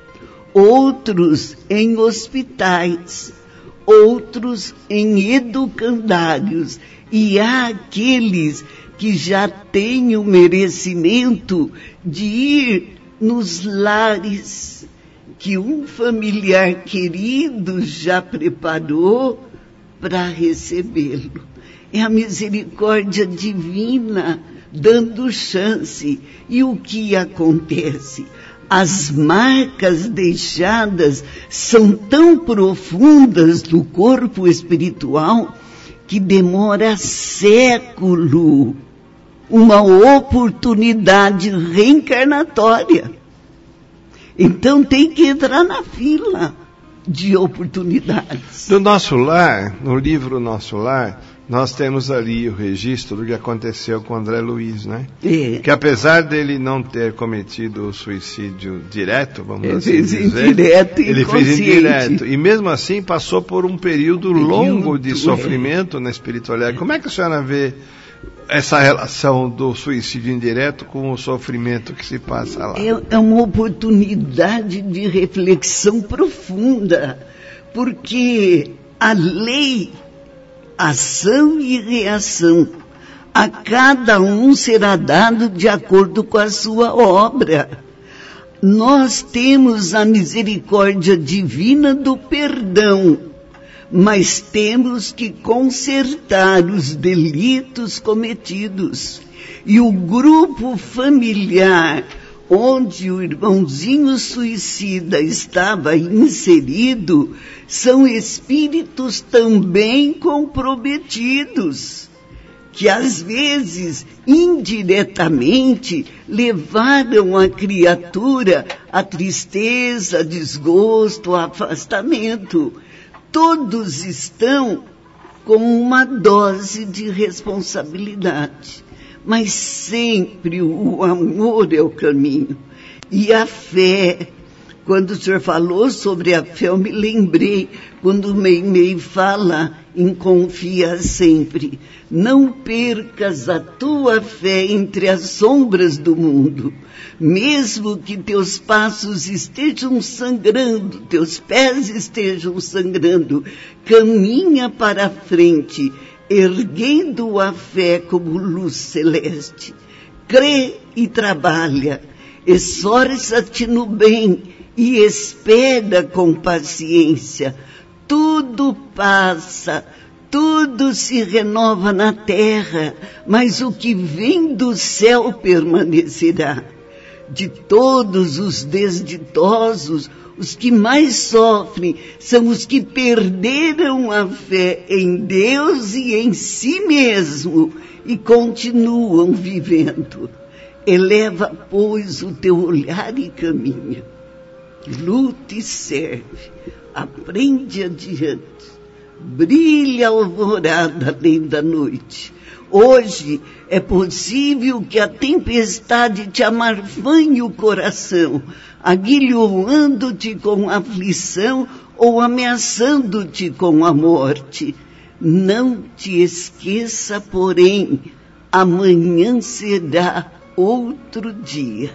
outros em hospitais, outros em educandários, e há aqueles que já têm o merecimento de ir nos lares que um familiar querido já preparou para recebê-lo. É a misericórdia divina dando chance. E o que acontece? As marcas deixadas são tão profundas no corpo espiritual que demora século uma oportunidade reencarnatória. Então tem que entrar na fila de oportunidades. No nosso lar, no livro Nosso Lar, nós temos ali o registro do que aconteceu com André Luiz, né? É. Que apesar dele não ter cometido o suicídio direto, vamos ele assim fez dizer, indireto e ele fez indireto. E mesmo assim passou por um período, período longo de sofrimento é. na espiritualidade. Como é que a senhora vê essa relação do suicídio indireto com o sofrimento que se passa lá? É, é uma oportunidade de reflexão profunda, porque a lei, ação e reação, a cada um será dado de acordo com a sua obra. Nós temos a misericórdia divina do perdão, mas temos que consertar os delitos cometidos. E o grupo familiar, onde o irmãozinho suicida estava inserido, são espíritos também comprometidos, que às vezes, indiretamente, levaram a criatura à tristeza, desgosto, afastamento. Todos estão com uma dose de responsabilidade, mas sempre o amor é o caminho. E a fé, quando o senhor falou sobre a fé, eu me lembrei, quando o Meimei fala em confia sempre. Não percas a tua fé entre as sombras do mundo. Mesmo que teus passos estejam sangrando, teus pés estejam sangrando, caminha para a frente, erguendo a fé como luz celeste. Crê e trabalha, esforça-te no bem e espera com paciência. Tudo passa, tudo se renova na terra, mas o que vem do céu permanecerá. De todos os desditosos, os que mais sofrem são os que perderam a fé em Deus e em si mesmo e continuam vivendo. Eleva, pois, o teu olhar e caminha. Luta e serve. Aprende adiante. Brilha a alvorada além da noite. Hoje é possível que a tempestade te amarfanhe o coração, aguilhoando-te com aflição ou ameaçando-te com a morte. Não te esqueça, porém, amanhã será outro dia.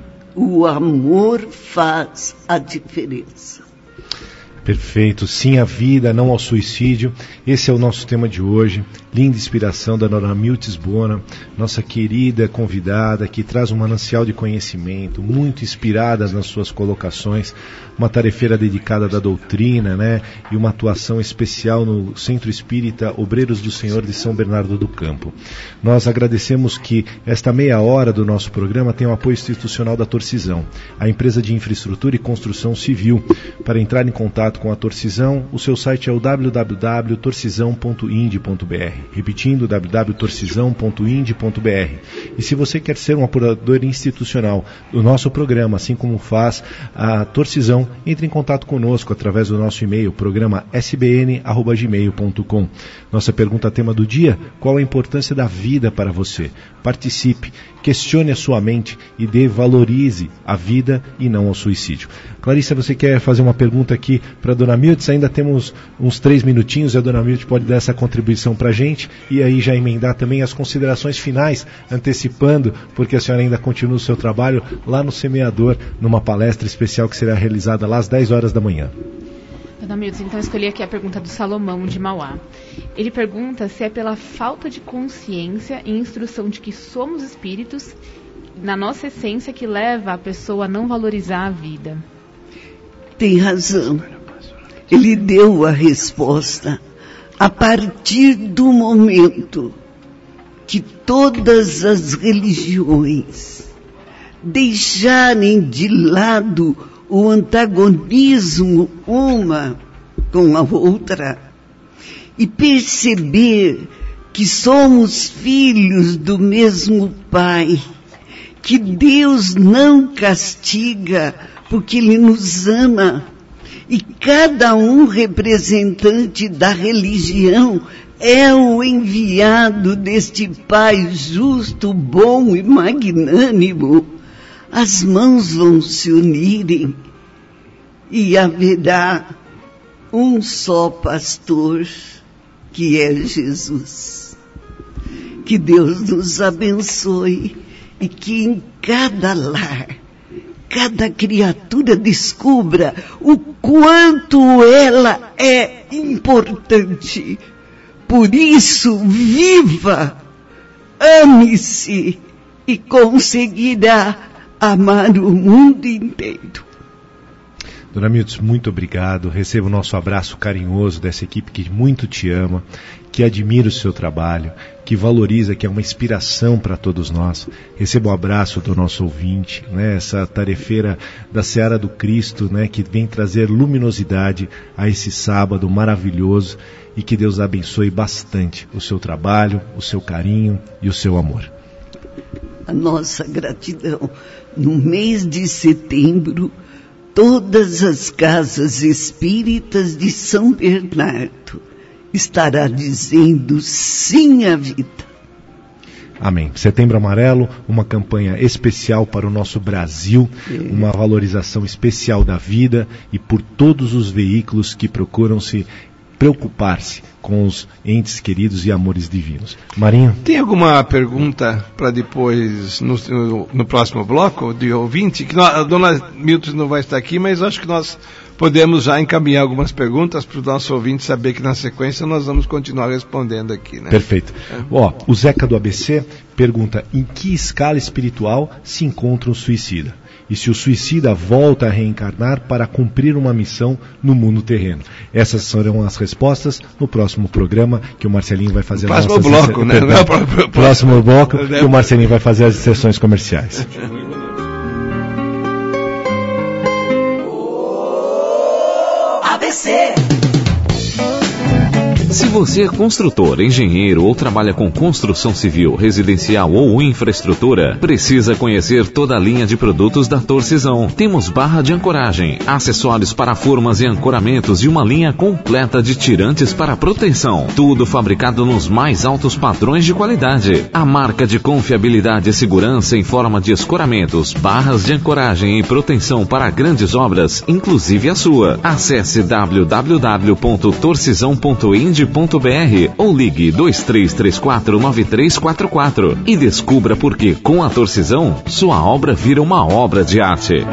O amor faz a diferença. Perfeito. Sim à vida, não ao suicídio. Esse é o nosso tema de hoje. Linda inspiração da Dona Miltz Bona, nossa querida convidada, que traz um manancial de conhecimento, muito inspirada nas suas colocações, uma tarefeira dedicada da doutrina, né? E uma atuação especial no Centro Espírita Obreiros do Senhor de São Bernardo do Campo. Nós agradecemos que esta meia hora do nosso programa tem o apoio institucional da Torcisão, a empresa de infraestrutura e construção civil. Para entrar em contato com a Torcisão, o seu site é o w w w ponto torcisão ponto ind ponto b r. Repetindo, w w w ponto torcisão ponto ind ponto b r. E se você quer ser um apoiador institucional do nosso programa, assim como faz a Torcisão, entre em contato conosco através do nosso e-mail, programa s b n arroba gmail ponto com. Nossa pergunta tema do dia: qual a importância da vida para você? Participe, questione a sua mente e dê valorize a vida e não ao suicídio. Clarissa, você quer fazer uma pergunta aqui para a Dona Miltz? Ainda temos uns três minutinhos e a Dona Miltz pode dar essa contribuição para a gente e aí já emendar também as considerações finais, antecipando, porque a senhora ainda continua o seu trabalho lá no Semeador, numa palestra especial que será realizada lá às dez horas da manhã. Dona Miltz, então eu escolhi aqui a pergunta do Salomão de Mauá. Ele pergunta se é pela falta de consciência e instrução de que somos espíritos, na nossa essência, que leva a pessoa a não valorizar a vida. Tem razão. Ele deu a resposta a partir do momento que todas as religiões deixarem de lado o antagonismo uma com a outra e perceber que somos filhos do mesmo Pai, que Deus não castiga porque Ele nos ama, e cada um representante da religião é o enviado deste Pai justo, bom e magnânimo. As mãos vão se unirem e haverá um só pastor, que é Jesus. Que Deus nos abençoe e que em cada lar, cada criatura descubra o quanto ela é importante. Por isso, viva, ame-se e conseguirá amar o mundo inteiro. Dona Miltz, muito obrigado. Receba o nosso abraço carinhoso dessa equipe que muito te ama, que admira o seu trabalho, que valoriza, que é uma inspiração para todos nós. Receba o abraço do nosso ouvinte, né? Essa tarefeira da Seara do Cristo, né? Que vem trazer luminosidade a esse sábado maravilhoso, e que Deus abençoe bastante o seu trabalho, o seu carinho e o seu amor. A nossa gratidão. No mês de setembro, todas as casas espíritas de São Bernardo estará dizendo sim à vida. Amém. Setembro Amarelo, uma campanha especial para o nosso Brasil, é. uma valorização especial da vida e por todos os veículos que procuram se preocupar-se com os entes queridos e amores divinos. Marinho? Tem alguma pergunta para depois, no, no, no próximo bloco, de ouvinte? Que nós, a dona Miltz não vai estar aqui, mas acho que nós podemos já encaminhar algumas perguntas para o nosso ouvinte saber que na sequência nós vamos continuar respondendo aqui, né? Perfeito. É. Ó, o Zeca do A B C pergunta: em que escala espiritual se encontra um suicida? E se o suicida volta a reencarnar para cumprir uma missão no mundo terreno? Essas serão as respostas no próximo programa, que o Marcelinho vai fazer. Próximo bloco, se... né? Não é próximo, próximo bloco, que o Marcelinho vai fazer as sessões comerciais. A B C. Se você é construtor, engenheiro ou trabalha com construção civil, residencial ou infraestrutura, precisa conhecer toda a linha de produtos da Torcisão. Temos barra de ancoragem, acessórios para formas e ancoramentos e uma linha completa de tirantes para proteção. Tudo fabricado nos mais altos padrões de qualidade. A marca de confiabilidade e segurança em forma de escoramentos, barras de ancoragem e proteção para grandes obras, inclusive a sua. Acesse w w w ponto torcisão ponto ind ponto b r ou ligue dois três três quatro nove três quatro quatro e descubra por que com a Torcisão sua obra vira uma obra de arte.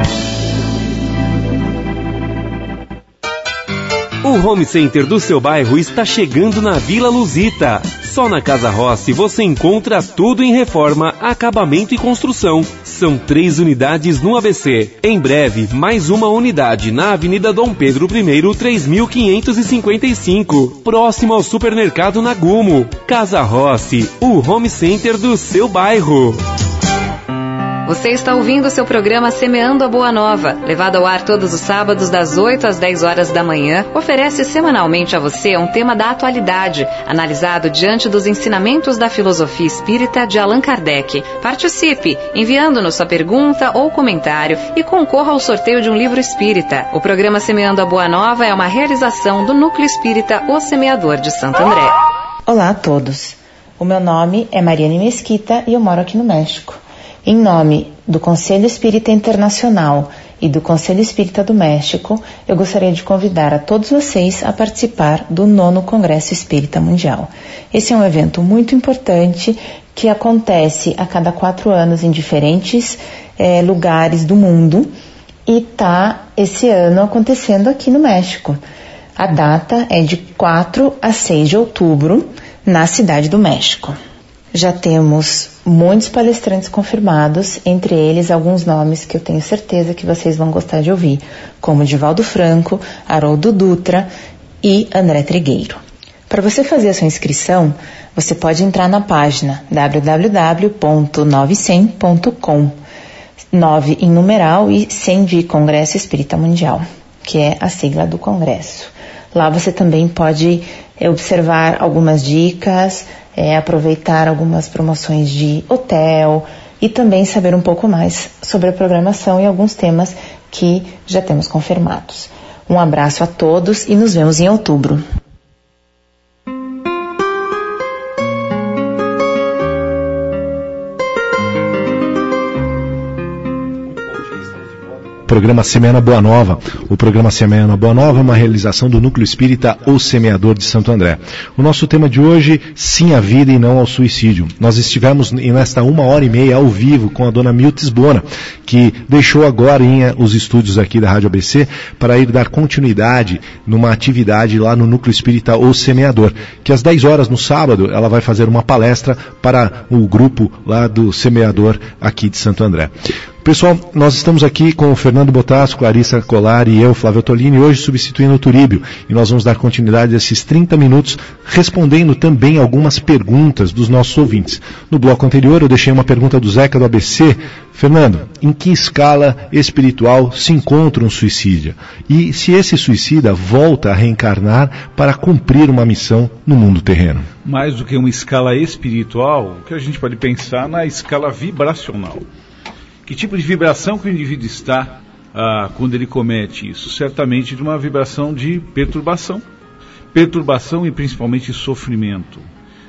O Home Center do seu bairro está chegando na Vila Luzita. Só na Casa Rossi você encontra tudo em reforma, acabamento e construção. São três unidades no A B C. Em breve, mais uma unidade na Avenida Dom Pedro I, três mil quinhentos e cinquenta e cinco, próximo ao supermercado Nagumo. Casa Rossi, o Home Center do seu bairro. Você está ouvindo o seu programa Semeando a Boa Nova, levado ao ar todos os sábados das oito às dez horas da manhã. Oferece semanalmente a você um tema da atualidade, analisado diante dos ensinamentos da filosofia espírita de Allan Kardec. Participe, enviando-nos sua pergunta ou comentário e concorra ao sorteio de um livro espírita. O programa Semeando a Boa Nova é uma realização do Núcleo Espírita O Semeador de Santo André. Olá a todos. O meu nome é Mariane Mesquita e eu moro aqui no México. Em nome do Conselho Espírita Internacional e do Conselho Espírita do México, eu gostaria de convidar a todos vocês a participar do nono Congresso Espírita Mundial. Esse é um evento muito importante que acontece a cada quatro anos em diferentes eh, lugares do mundo e está esse ano acontecendo aqui no México. A data é de quatro a seis de outubro na Cidade do México. Já temos muitos palestrantes confirmados, entre eles alguns nomes que eu tenho certeza que vocês vão gostar de ouvir, como Divaldo Franco, Haroldo Dutra e André Trigueiro. Para você fazer a sua inscrição, você pode entrar na página w w w ponto nove cem ponto com, nove em numeral e cem de Congresso Espírita Mundial, que é a sigla do Congresso. Lá você também pode observar algumas dicas, É, aproveitar algumas promoções de hotel e também saber um pouco mais sobre a programação e alguns temas que já temos confirmados. Um abraço a todos e nos vemos em outubro. Programa Semeando a Boa Nova. O programa Semeando a Boa Nova é uma realização do Núcleo Espírita O Semeador de Santo André. O nosso tema de hoje, sim à vida e não ao suicídio. Nós estivemos nesta uma hora e meia ao vivo com a dona Miltz Bona, que deixou agora em, os estúdios aqui da Rádio A B C para ir dar continuidade numa atividade lá no Núcleo Espírita O Semeador, que às dez horas no sábado ela vai fazer uma palestra para o grupo lá do Semeador aqui de Santo André. Pessoal, nós estamos aqui com o Fernando Botasso, Clarissa Colari e eu, Flávio Tolini, hoje substituindo o Turíbio. E nós vamos dar continuidade a esses trinta minutos, respondendo também algumas perguntas dos nossos ouvintes. No bloco anterior eu deixei uma pergunta do Zeca do A B C. Fernando, em que escala espiritual se encontra um suicida? E se esse suicida volta a reencarnar para cumprir uma missão no mundo terreno? Mais do que uma escala espiritual, o que a gente pode pensar na escala vibracional. Que tipo de vibração que o indivíduo está ah, quando ele comete isso? Certamente de uma vibração de perturbação. Perturbação e principalmente sofrimento.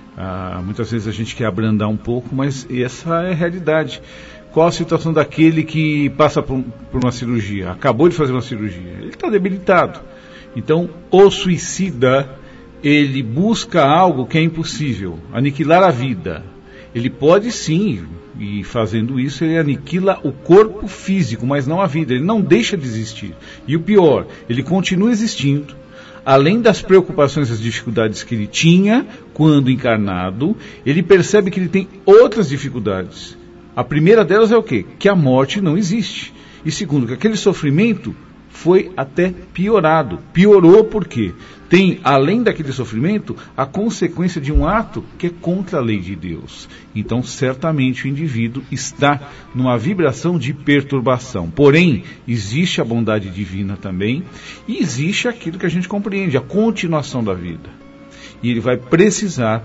Ah, muitas vezes a gente quer abrandar um pouco, mas essa é a realidade. Qual a situação daquele que passa por, por uma cirurgia? Acabou de fazer uma cirurgia. Ele está debilitado. Então, o suicida, ele busca algo que é impossível. Aniquilar a vida. Ele pode sim, e fazendo isso ele aniquila o corpo físico, mas não a vida. Ele não deixa de existir. E o pior, ele continua existindo. Além das preocupações e das dificuldades que ele tinha quando encarnado, ele percebe que ele tem outras dificuldades. A primeira delas é o quê? Que a morte não existe. E segundo, que aquele sofrimento foi até piorado. Piorou por quê? Tem, além daquele sofrimento, a consequência de um ato que é contra a lei de Deus. Então, certamente, o indivíduo está numa vibração de perturbação. Porém, existe a bondade divina também, e existe aquilo que a gente compreende, a continuação da vida. E ele vai precisar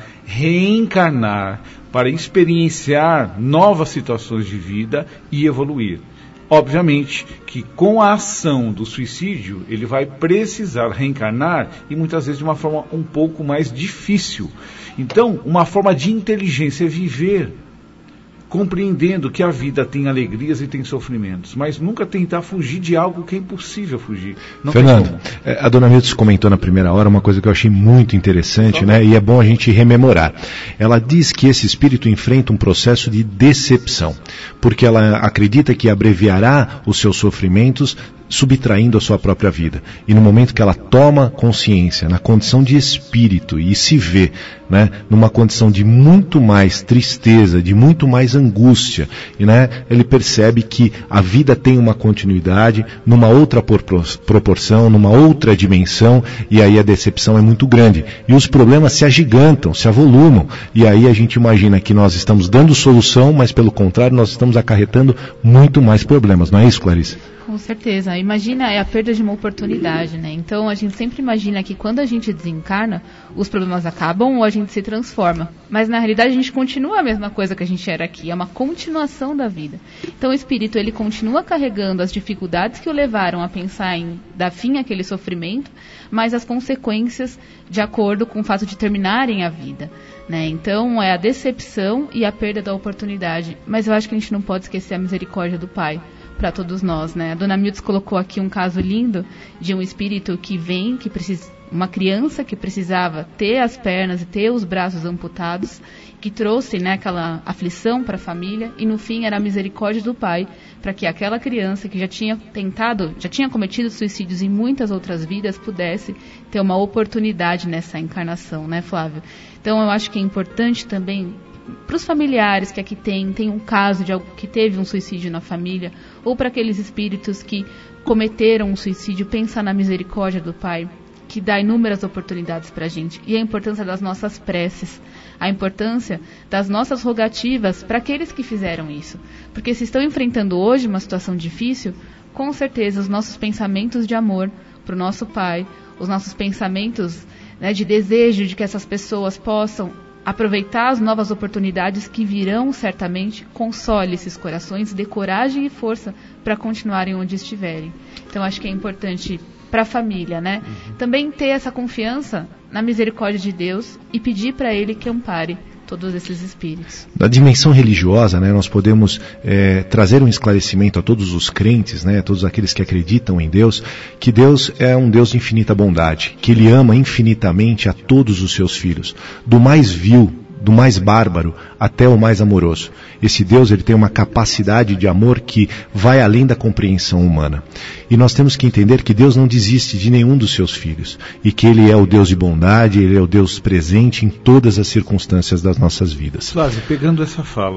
reencarnar para experienciar novas situações de vida e evoluir. Obviamente que com a ação do suicídio, ele vai precisar reencarnar e muitas vezes de uma forma um pouco mais difícil. Então, uma forma de inteligência é viver compreendendo que a vida tem alegrias e tem sofrimentos, mas nunca tentar fugir de algo que é impossível fugir. Não Fernando, a dona Milton comentou na primeira hora uma coisa que eu achei muito interessante, Só né? E é bom a gente rememorar. Ela diz que esse espírito enfrenta um processo de decepção, porque ela acredita que abreviará os seus sofrimentos subtraindo a sua própria vida. E no momento que ela toma consciência, na condição de espírito, e se vê, né, numa condição de muito mais tristeza, de muito mais angústia, e, né, ele percebe que a vida tem uma continuidade, numa outra proporção, numa outra dimensão, e aí a decepção é muito grande. E os problemas se agigantam, se avolumam, e aí a gente imagina que nós estamos dando solução, mas pelo contrário, nós estamos acarretando muito mais problemas. Não é isso, Clarissa? Com certeza. Imagina, é a perda de uma oportunidade, né? Então, a gente sempre imagina que quando a gente desencarna, os problemas acabam ou a gente se transforma. Mas, na realidade, a gente continua a mesma coisa que a gente era aqui. É uma continuação da vida. Então, o espírito, ele continua carregando as dificuldades que o levaram a pensar em dar fim àquele sofrimento, mas as consequências de acordo com o fato de terminarem a vida, né? Então, é a decepção e a perda da oportunidade. Mas eu acho que a gente não pode esquecer a misericórdia do Pai para todos nós, né? A dona Miltz colocou aqui um caso lindo de um espírito que vem, que precisa, uma criança que precisava ter as pernas e ter os braços amputados, que trouxe, né, aquela aflição para a família, e no fim era a misericórdia do Pai para que aquela criança que já tinha tentado, já tinha cometido suicídios em muitas outras vidas, pudesse ter uma oportunidade nessa encarnação, né, Flávio? Então eu acho que é importante também para os familiares que aqui tem, tem um caso de algo que teve um suicídio na família, ou para aqueles espíritos que cometeram um suicídio, pensar na misericórdia do Pai, que dá inúmeras oportunidades para a gente, e a importância das nossas preces, a importância das nossas rogativas para aqueles que fizeram isso. Porque se estão enfrentando hoje uma situação difícil, com certeza os nossos pensamentos de amor para o nosso Pai, os nossos pensamentos, né, de desejo de que essas pessoas possam aproveitar as novas oportunidades que virão certamente, console esses corações, dê coragem e força para continuarem onde estiverem. Então acho que é importante para a família, né? Uhum. Também ter essa confiança na misericórdia de Deus e pedir para Ele que ampare todos esses espíritos. Da dimensão religiosa, né, nós podemos é, trazer um esclarecimento a todos os crentes, né, a todos aqueles que acreditam em Deus, que Deus é um Deus de infinita bondade, que Ele ama infinitamente a todos os seus filhos, do mais vil, do mais bárbaro até o mais amoroso. Esse Deus, ele tem uma capacidade de amor que vai além da compreensão humana. E nós temos que entender que Deus não desiste de nenhum dos seus filhos, e que Ele é o Deus de bondade, Ele é o Deus presente em todas as circunstâncias das nossas vidas. Flávio, pegando essa fala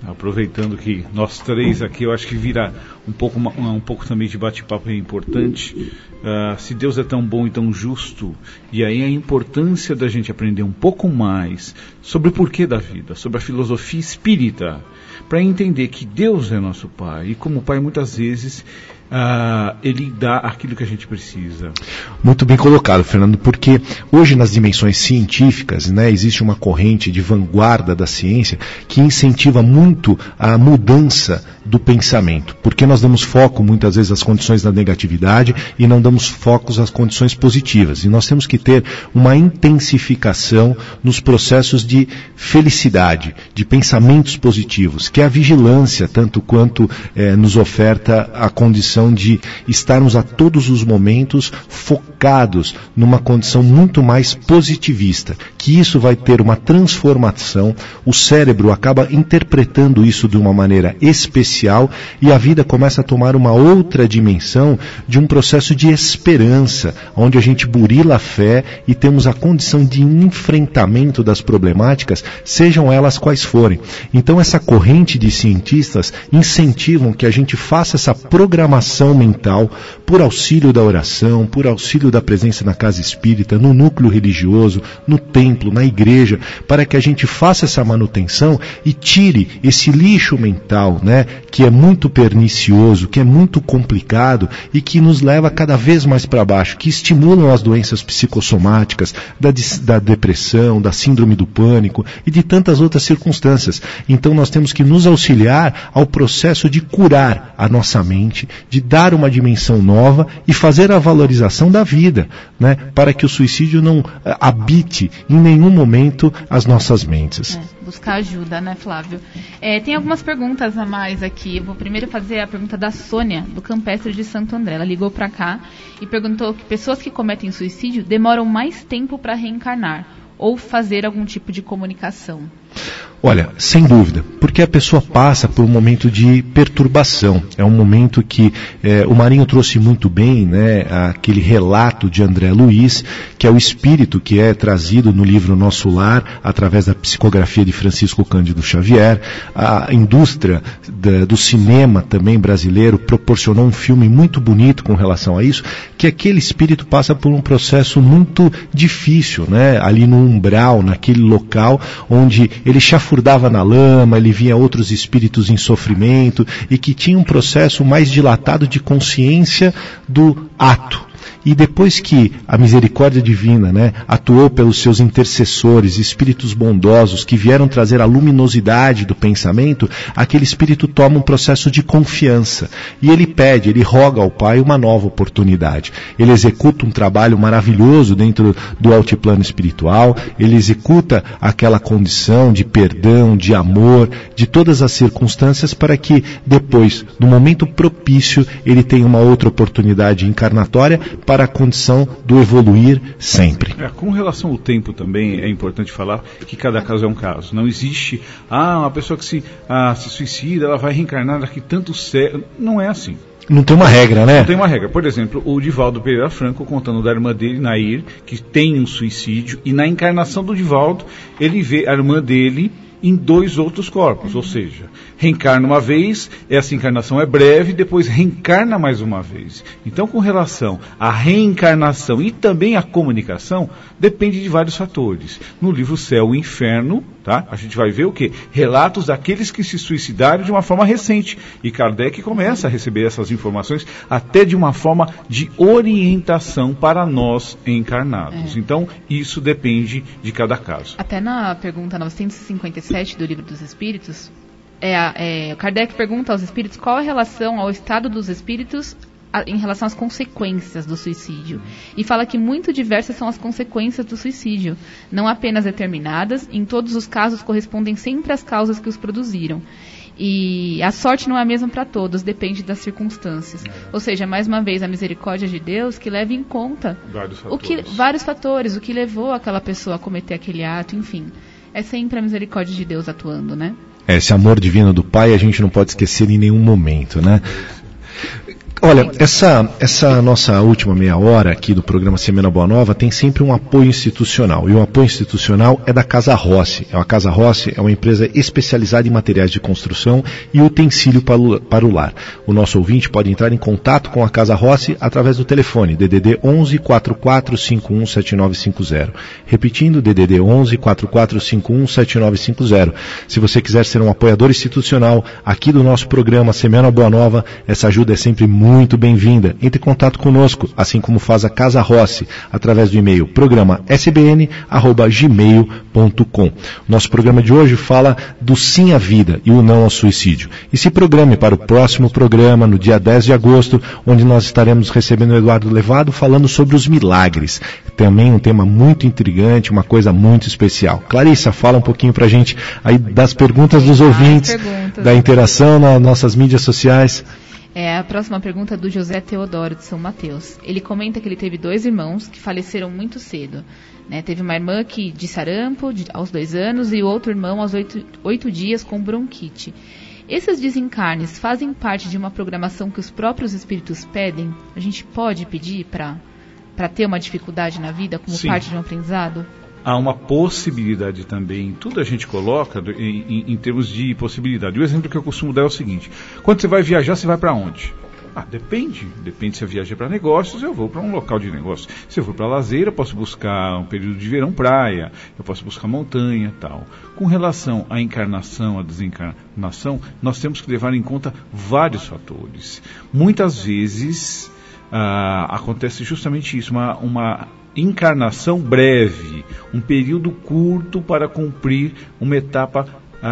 aproveitando que nós três aqui, eu acho que vira um pouco, um pouco também de bate-papo é importante. Uh, se Deus é tão bom e tão justo, e aí a importância da gente aprender um pouco mais sobre o porquê da vida, sobre a filosofia espírita, para entender que Deus é nosso Pai, e como Pai muitas vezes Uh, ele dá aquilo que a gente precisa. Muito bem colocado, Fernando, porque hoje nas dimensões científicas, né, existe uma corrente de vanguarda da ciência que incentiva muito a mudança do pensamento, porque nós damos foco muitas vezes às condições da negatividade e não damos focos às condições positivas, e nós temos que ter uma intensificação nos processos de felicidade, de pensamentos positivos, que é a vigilância tanto quanto eh, nos oferta a condição de estarmos a todos os momentos focados numa condição muito mais positivista, que isso vai ter uma transformação, o cérebro acaba interpretando isso de uma maneira especial e a vida começa a tomar uma outra dimensão de um processo de esperança, onde a gente burila a fé e temos a condição de enfrentamento das problemáticas, sejam elas quais forem. Então essa corrente de cientistas incentivam que a gente faça essa programação mental por auxílio da oração, por auxílio da presença na casa espírita, no núcleo religioso, no templo, na igreja, para que a gente faça essa manutenção e tire esse lixo mental, né, que é muito pernicioso, que é muito complicado e que nos leva cada vez mais para baixo, que estimulam as doenças psicossomáticas, da, da depressão, da síndrome do pânico e de tantas outras circunstâncias. Então nós temos que nos auxiliar ao processo de curar a nossa mente, de dar uma dimensão nova e fazer a valorização da vida, né, para que o suicídio não habite em nenhum momento as nossas mentes. É, buscar ajuda, né, Flávio? É, tem algumas perguntas a mais aqui. Eu vou primeiro fazer a pergunta da Sônia, do Campestre de Santo André. Ela ligou para cá e perguntou que pessoas que cometem suicídio demoram mais tempo para reencarnar ou fazer algum tipo de comunicação. Olha, sem dúvida, porque a pessoa passa por um momento de perturbação. É um momento que é, o Marinho trouxe muito bem, né, aquele relato de André Luiz, que é o espírito que é trazido no livro Nosso Lar, através da psicografia de Francisco Cândido Xavier. A indústria da, do cinema também brasileiro proporcionou um filme muito bonito com relação a isso, que aquele espírito passa por um processo muito difícil, né, ali no umbral, naquele local onde ele chafurdava na lama, ele via outros espíritos em sofrimento e que tinha um processo mais dilatado de consciência do ato. E depois que a misericórdia divina, né, atuou pelos seus intercessores, espíritos bondosos que vieram trazer a luminosidade do pensamento, aquele espírito toma um processo de confiança. E ele pede, ele roga ao Pai uma nova oportunidade. Ele executa um trabalho maravilhoso dentro do altiplano espiritual, ele executa aquela condição de perdão, de amor, de todas as circunstâncias para que depois, no momento propício, ele tenha uma outra oportunidade encarnatória para a condição do evoluir sempre. É, com relação ao tempo também é importante falar que cada caso é um caso. Não existe, ah, uma pessoa que se, ah, se suicida, ela vai reencarnar daqui tanto século. Não é assim. Não tem uma regra, né? Não tem uma regra. Por exemplo, o Divaldo Pereira Franco contando da irmã dele, Nair, que tem um suicídio, e na encarnação do Divaldo, ele vê a irmã dele em dois outros corpos, ou seja, reencarna uma vez, essa encarnação é breve, depois reencarna mais uma vez. Então, com relação à reencarnação e também à comunicação, depende de vários fatores. No livro Céu e Inferno, tá, a gente vai ver o quê? Relatos daqueles que se suicidaram de uma forma recente. E Kardec começa a receber essas informações até de uma forma de orientação para nós encarnados. É. Então, isso depende de cada caso. Até na pergunta novecentos e cinquenta e sete do Livro dos Espíritos, é, é, Kardec pergunta aos espíritos qual a relação ao estado dos espíritos a, em relação às consequências do suicídio. E fala que muito diversas são as consequências do suicídio, não apenas determinadas, em todos os casos correspondem sempre às causas que os produziram. E a sorte não é a mesma para todos, depende das circunstâncias. É. Ou seja, mais uma vez, a misericórdia de Deus que leva em conta vários fatores. O que, vários fatores, o que levou aquela pessoa a cometer aquele ato, enfim. É sempre a misericórdia de Deus atuando, né? Esse amor divino do Pai a gente não pode esquecer em nenhum momento, né? Olha, essa, essa nossa última meia hora aqui do programa Semeando a Boa Nova tem sempre um apoio institucional. E o apoio institucional é da Casa Rossi. A Casa Rossi é uma empresa especializada em materiais de construção e utensílio para o, para o lar. O nosso ouvinte pode entrar em contato com a Casa Rossi através do telefone D D D onze, quatro quatro cinco um, sete nove cinco zero. Repetindo, D D D onze, quatro quatro cinco um, sete nove cinco zero. Se você quiser ser um apoiador institucional aqui do nosso programa Semeando a Boa Nova, essa ajuda é sempre muito bem-vinda. Entre em contato conosco, assim como faz a Casa Rossi, através do e-mail programa s b n arroba gmail ponto com. Nosso programa de hoje fala do sim à vida e o não ao suicídio. E se programe para o próximo programa, no dia dez de agosto, onde nós estaremos recebendo o Eduardo Levado falando sobre os milagres. Também um tema muito intrigante, uma coisa muito especial. Clarissa, fala um pouquinho pra gente aí das perguntas dos ouvintes, perguntas. Da interação nas nossas mídias sociais. É, a próxima pergunta é do José Teodoro, de São Mateus. Ele comenta que ele teve dois irmãos que faleceram muito cedo. Né? Teve uma irmã que, de sarampo, de, aos dois anos, e outro irmão aos oito, oito dias com bronquite. Esses desencarnes fazem parte de uma programação que os próprios espíritos pedem? A gente pode pedir para para ter uma dificuldade na vida como Sim. parte de um aprendizado? Há uma possibilidade também, tudo a gente coloca em, em, em termos de possibilidade. O exemplo que eu costumo dar é o seguinte: quando você vai viajar, você vai para onde? Ah, depende. Depende se eu viajar para negócios, eu vou para um local de negócio. Se eu for para lazer, eu posso buscar um período de verão, praia, eu posso buscar montanha, tal. Com relação à encarnação, à desencarnação, nós temos que levar em conta vários fatores. Muitas vezes ah, acontece justamente isso, uma, uma encarnação breve, um período curto para cumprir uma etapa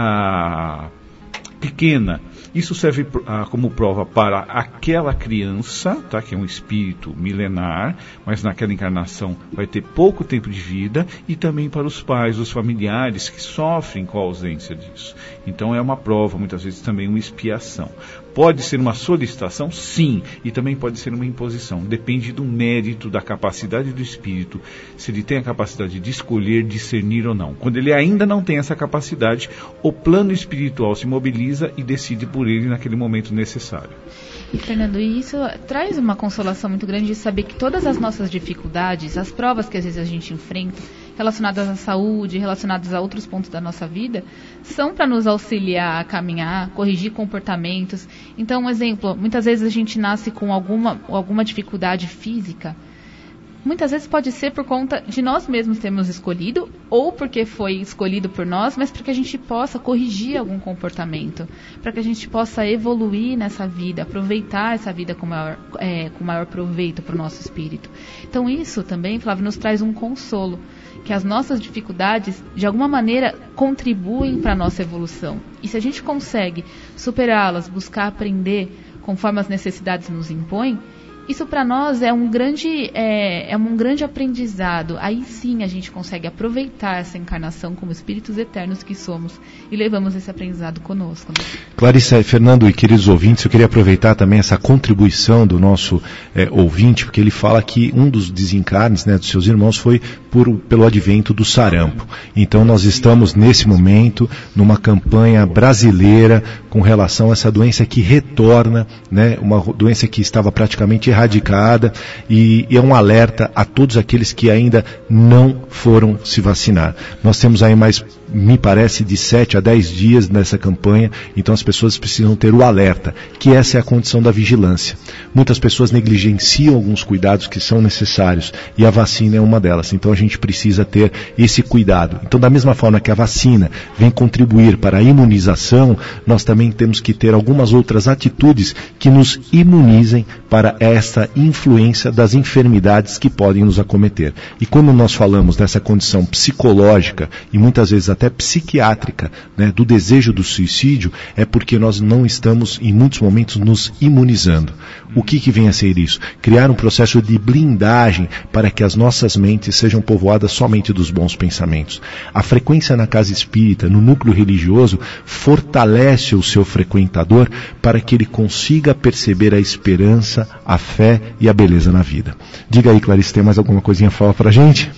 ah, pequena. Isso serve ah, como prova para aquela criança, tá, que é um espírito milenar, mas naquela encarnação vai ter pouco tempo de vida, e também para os pais, os familiares que sofrem com a ausência disso. Então é uma prova, muitas vezes também uma expiação. Pode ser uma solicitação? Sim, e também pode ser uma imposição. Depende do mérito, da capacidade do espírito, se ele tem a capacidade de escolher, discernir ou não. Quando ele ainda não tem essa capacidade, o plano espiritual se mobiliza e decide por ele naquele momento necessário. E, Fernando, e isso traz uma consolação muito grande de saber que todas as nossas dificuldades, as provas que às vezes a gente enfrenta, relacionadas à saúde, relacionadas a outros pontos da nossa vida, são para nos auxiliar a caminhar, corrigir comportamentos. Então, um exemplo, muitas vezes a gente nasce com alguma, alguma dificuldade física. Muitas vezes pode ser por conta de nós mesmos termos escolhido, ou porque foi escolhido por nós, mas para que a gente possa corrigir algum comportamento, para que a gente possa evoluir nessa vida, aproveitar essa vida com maior, é, com maior proveito para o nosso espírito. Então isso também, Flávio, nos traz um consolo, que as nossas dificuldades, de alguma maneira, contribuem para a nossa evolução. E se a gente consegue superá-las, buscar aprender conforme as necessidades nos impõem, isso para nós é um grande é, é um grande aprendizado. Aí sim a gente consegue aproveitar essa encarnação como espíritos eternos que somos e levamos esse aprendizado conosco. Né? Clarissa, Fernando e queridos ouvintes, eu queria aproveitar também essa contribuição do nosso é, ouvinte, porque ele fala que um dos desencarnes, né, dos seus irmãos foi por, pelo advento do sarampo. Então nós estamos nesse momento numa campanha brasileira com relação a essa doença que retorna, né, uma doença que estava praticamente erradicada, e, e é um alerta a todos aqueles que ainda não foram se vacinar. Nós temos aí mais, me parece, de sete a dez dias nessa campanha, então as pessoas precisam ter o alerta, que essa é a condição da vigilância. Muitas pessoas negligenciam alguns cuidados que são necessários, e a vacina é uma delas, então a gente precisa ter esse cuidado. Então, da mesma forma que a vacina vem contribuir para a imunização, nós também temos que ter algumas outras atitudes que nos imunizem para essa essa influência das enfermidades que podem nos acometer. E quando nós falamos dessa condição psicológica e muitas vezes até psiquiátrica, né, do desejo do suicídio, é porque nós não estamos em muitos momentos nos imunizando. O que que vem a ser isso? Criar um processo de blindagem para que as nossas mentes sejam povoadas somente dos bons pensamentos. A frequência na casa espírita, no núcleo religioso, fortalece o seu frequentador para que ele consiga perceber a esperança, a fé e a beleza na vida. Diga aí, Clarice, tem mais alguma coisinha a falar pra gente? Não, é,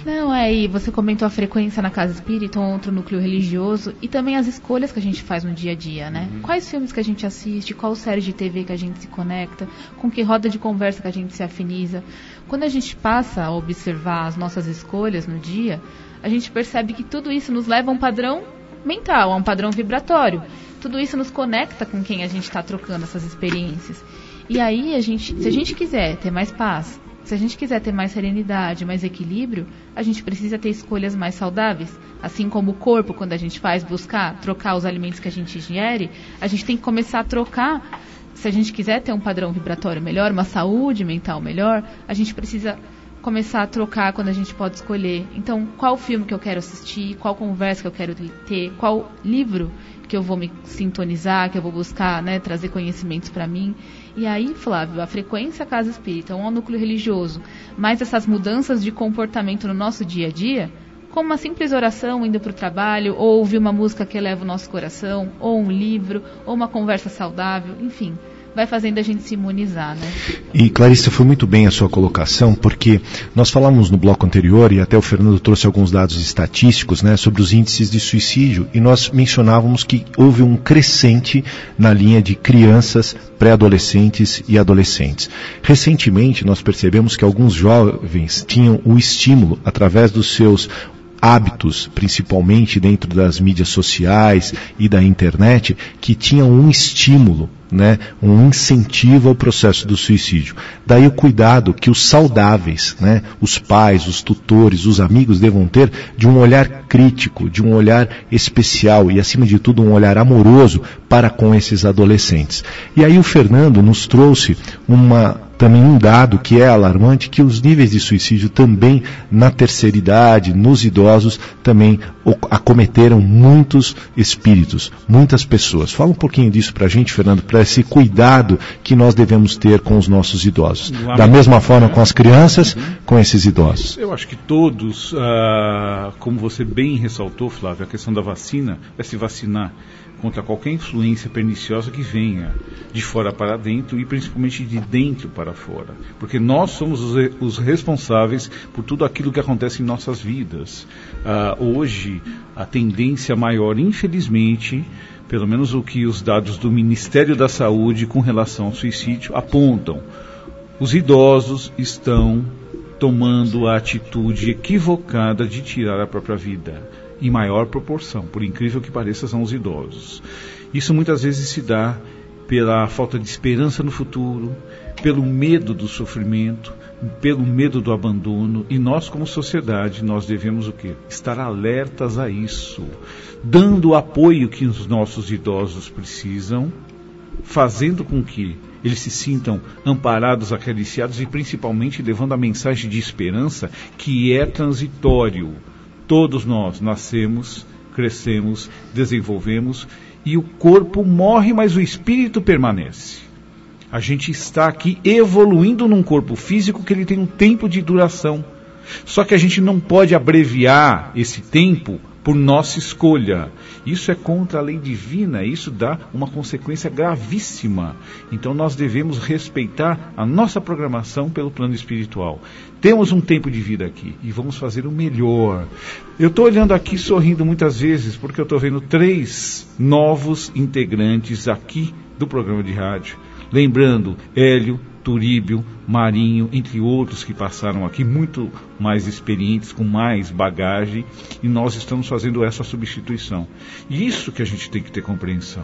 aí, você comentou a frequência na casa espírita, um outro núcleo religioso, e também as escolhas que a gente faz no dia a dia, né? Uhum. Quais filmes que a gente assiste, qual série de T V que a gente se conecta, com que roda de conversa que a gente se afiniza. Quando a gente passa a observar as nossas escolhas no dia, a gente percebe que tudo isso nos leva a um padrão mental, a um padrão vibratório. Tudo isso nos conecta com quem a gente está trocando essas experiências. E aí, a gente, se a gente quiser ter mais paz, se a gente quiser ter mais serenidade, mais equilíbrio, a gente precisa ter escolhas mais saudáveis. Assim como o corpo, quando a gente faz buscar trocar os alimentos que a gente ingere, a gente tem que começar a trocar. Se a gente quiser ter um padrão vibratório melhor, uma saúde mental melhor, a gente precisa começar a trocar quando a gente pode escolher. Então, qual filme que eu quero assistir, qual conversa que eu quero ter, qual livro que eu vou me sintonizar, que eu vou buscar, né, trazer conhecimentos para mim. E aí, Flávio, a frequência Casa Espírita, um núcleo religioso, mais essas mudanças de comportamento no nosso dia a dia, como uma simples oração indo para o trabalho, ou ouvir uma música que eleva o nosso coração, ou um livro, ou uma conversa saudável, enfim, vai fazendo a gente se imunizar, né? E, Clarissa, foi muito bem a sua colocação, porque nós falamos no bloco anterior, e até o Fernando trouxe alguns dados estatísticos, né, sobre os índices de suicídio, e nós mencionávamos que houve um crescente na linha de crianças, pré-adolescentes e adolescentes. Recentemente, nós percebemos que alguns jovens tinham o estímulo, através dos seus hábitos, principalmente dentro das mídias sociais e da internet, que tinham um estímulo, né, um incentivo ao processo do suicídio. Daí o cuidado que os saudáveis, né, os pais, os tutores, os amigos devam ter de um olhar crítico, de um olhar especial e, acima de tudo, um olhar amoroso para com esses adolescentes. E aí o Fernando nos trouxe uma também um dado que é alarmante, que os níveis de suicídio também na terceira idade, nos idosos, também acometeram muitos espíritos, muitas pessoas. Fala um pouquinho disso pra gente, Fernando, para esse cuidado que nós devemos ter com os nossos idosos. Da mesma forma com as crianças, com esses idosos. Eu acho que todos, ah, como você bem ressaltou, Flávio, a questão da vacina, vai se vacinar contra qualquer influência perniciosa que venha de fora para dentro e principalmente de dentro para fora. Porque nós somos os, os responsáveis por tudo aquilo que acontece em nossas vidas. Uh, hoje, a tendência maior, infelizmente, pelo menos o que os dados do Ministério da Saúde com relação ao suicídio apontam, os idosos estão tomando a atitude equivocada de tirar a própria vida. Em maior proporção, por incrível que pareça, são os idosos. Isso muitas vezes se dá pela falta de esperança no futuro, pelo medo do sofrimento, pelo medo do abandono, e nós como sociedade, nós devemos o quê? Estar alertas a isso, dando o apoio que os nossos idosos precisam, fazendo com que eles se sintam amparados, acariciados e principalmente levando a mensagem de esperança que é transitório. Todos nós nascemos, crescemos, desenvolvemos e o corpo morre, mas o espírito permanece. A gente está aqui evoluindo num corpo físico que ele tem um tempo de duração. Só que a gente não pode abreviar esse tempo por nossa escolha. Isso é contra a lei divina, isso dá uma consequência gravíssima. Então nós devemos respeitar a nossa programação pelo plano espiritual. Temos um tempo de vida aqui e vamos fazer o melhor. Eu estou olhando aqui sorrindo muitas vezes porque eu estou vendo três novos integrantes aqui do programa de rádio. Lembrando, Hélio, Turíbio, Marinho, entre outros que passaram aqui, muito mais experientes, com mais bagagem, e nós estamos fazendo essa substituição. E isso que a gente tem que ter compreensão.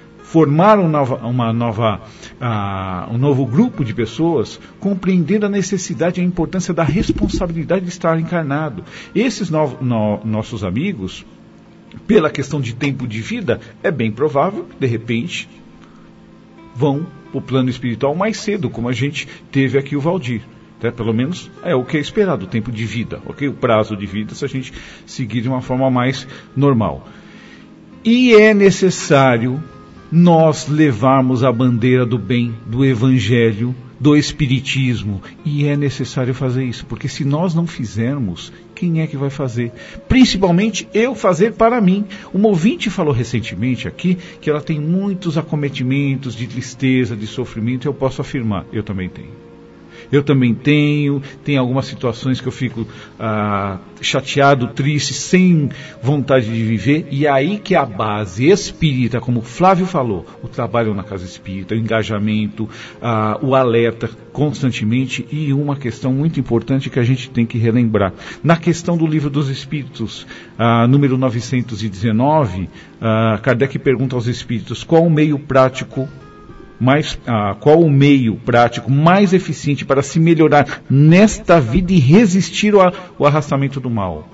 Formar uma nova, uma nova, uh, um novo grupo de pessoas, compreendendo a necessidade e a importância da responsabilidade de estar encarnado. Esses no, no, nossos amigos, pela questão de tempo de vida, é bem provável que, de repente, vão para o plano espiritual mais cedo, como a gente teve aqui o Valdir. Né? Pelo menos é o que é esperado, o tempo de vida, okay? O prazo de vida, se a gente seguir de uma forma mais normal. E é necessário nós levarmos a bandeira do bem, do evangelho, do espiritismo, e é necessário fazer isso, porque se nós não fizermos, quem é que vai fazer? Principalmente eu fazer para mim. Uma ouvinte falou recentemente aqui que ela tem muitos acometimentos de tristeza, de sofrimento, e eu posso afirmar, eu também tenho. Eu também tenho, tem algumas situações que eu fico ah, chateado, triste, sem vontade de viver, e aí que a base espírita, como o Flávio falou, o trabalho na casa espírita, o engajamento, ah, o alerta constantemente, e uma questão muito importante que a gente tem que relembrar. Na questão do Livro dos Espíritos, ah, número novecentos e dezenove, ah, Kardec pergunta aos espíritos qual o meio prático mais, ah, qual o meio prático mais eficiente para se melhorar nesta vida e resistir ao, ao arrastamento do mal.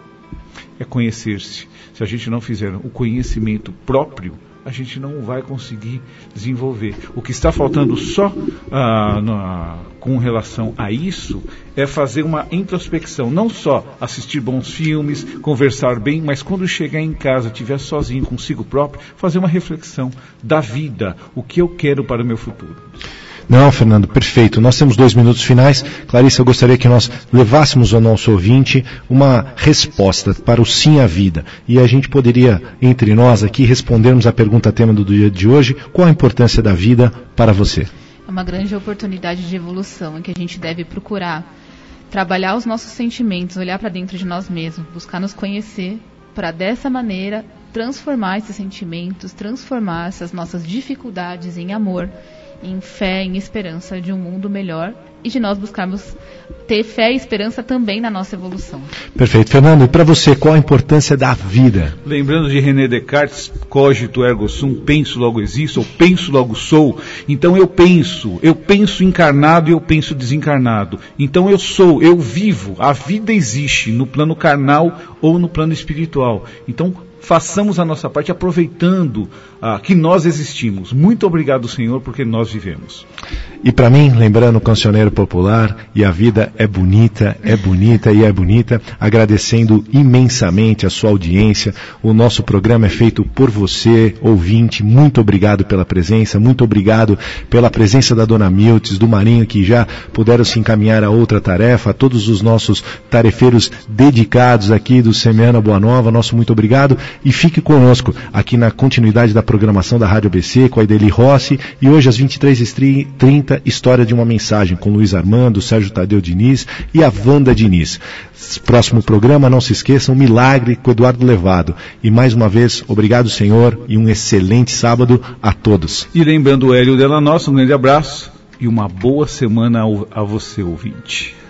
É conhecer-se. Se a gente não fizer o conhecimento próprio, a gente não vai conseguir desenvolver. O que está faltando só ah, na, com relação a isso é fazer uma introspecção, não só assistir bons filmes, conversar bem, mas quando chegar em casa, estiver sozinho consigo próprio, fazer uma reflexão da vida, o que eu quero para o meu futuro. Não, Fernando, perfeito. Nós temos dois minutos finais. Clarice, eu gostaria que nós levássemos ao nosso ouvinte uma resposta para o sim à vida. E a gente poderia, entre nós aqui, respondermos a pergunta tema do dia de hoje: qual a importância da vida para você? É uma grande oportunidade de evolução em que a gente deve procurar trabalhar os nossos sentimentos, olhar para dentro de nós mesmos, buscar nos conhecer, para dessa maneira transformar esses sentimentos, transformar essas nossas dificuldades em amor, em fé, em esperança de um mundo melhor, e de nós buscarmos ter fé e esperança também na nossa evolução. Perfeito. Fernando, e para você, qual a importância da vida? Lembrando de René Descartes, cogito ergo sum, penso logo existo, ou penso logo sou. Então eu penso, eu penso encarnado e eu penso desencarnado. Então eu sou, eu vivo, a vida existe no plano carnal ou no plano espiritual. Então façamos a nossa parte aproveitando ah, que nós existimos. Muito obrigado, Senhor, porque nós vivemos. E para mim, lembrando o cancioneiro popular, e a vida é bonita, é bonita e é bonita, agradecendo imensamente a sua audiência. O nosso programa é feito por você, ouvinte. Muito obrigado pela presença, muito obrigado pela presença da Dona Miltz, do Marinho, que já puderam se encaminhar a outra tarefa, a todos os nossos tarefeiros dedicados aqui do Semeando a Boa Nova, nosso muito obrigado. E fique conosco aqui na continuidade da programação da Rádio A B C com a Ideli Rossi, e hoje às vinte e três e trinta, História de uma Mensagem com Luiz Armando, Sérgio Tadeu Diniz e a Wanda Diniz. Próximo programa, não se esqueçam, Milagre com Eduardo Levado. E mais uma vez, obrigado, Senhor, e um excelente sábado a todos. E lembrando o Hélio Della Nossa, um grande abraço e uma boa semana a você, ouvinte.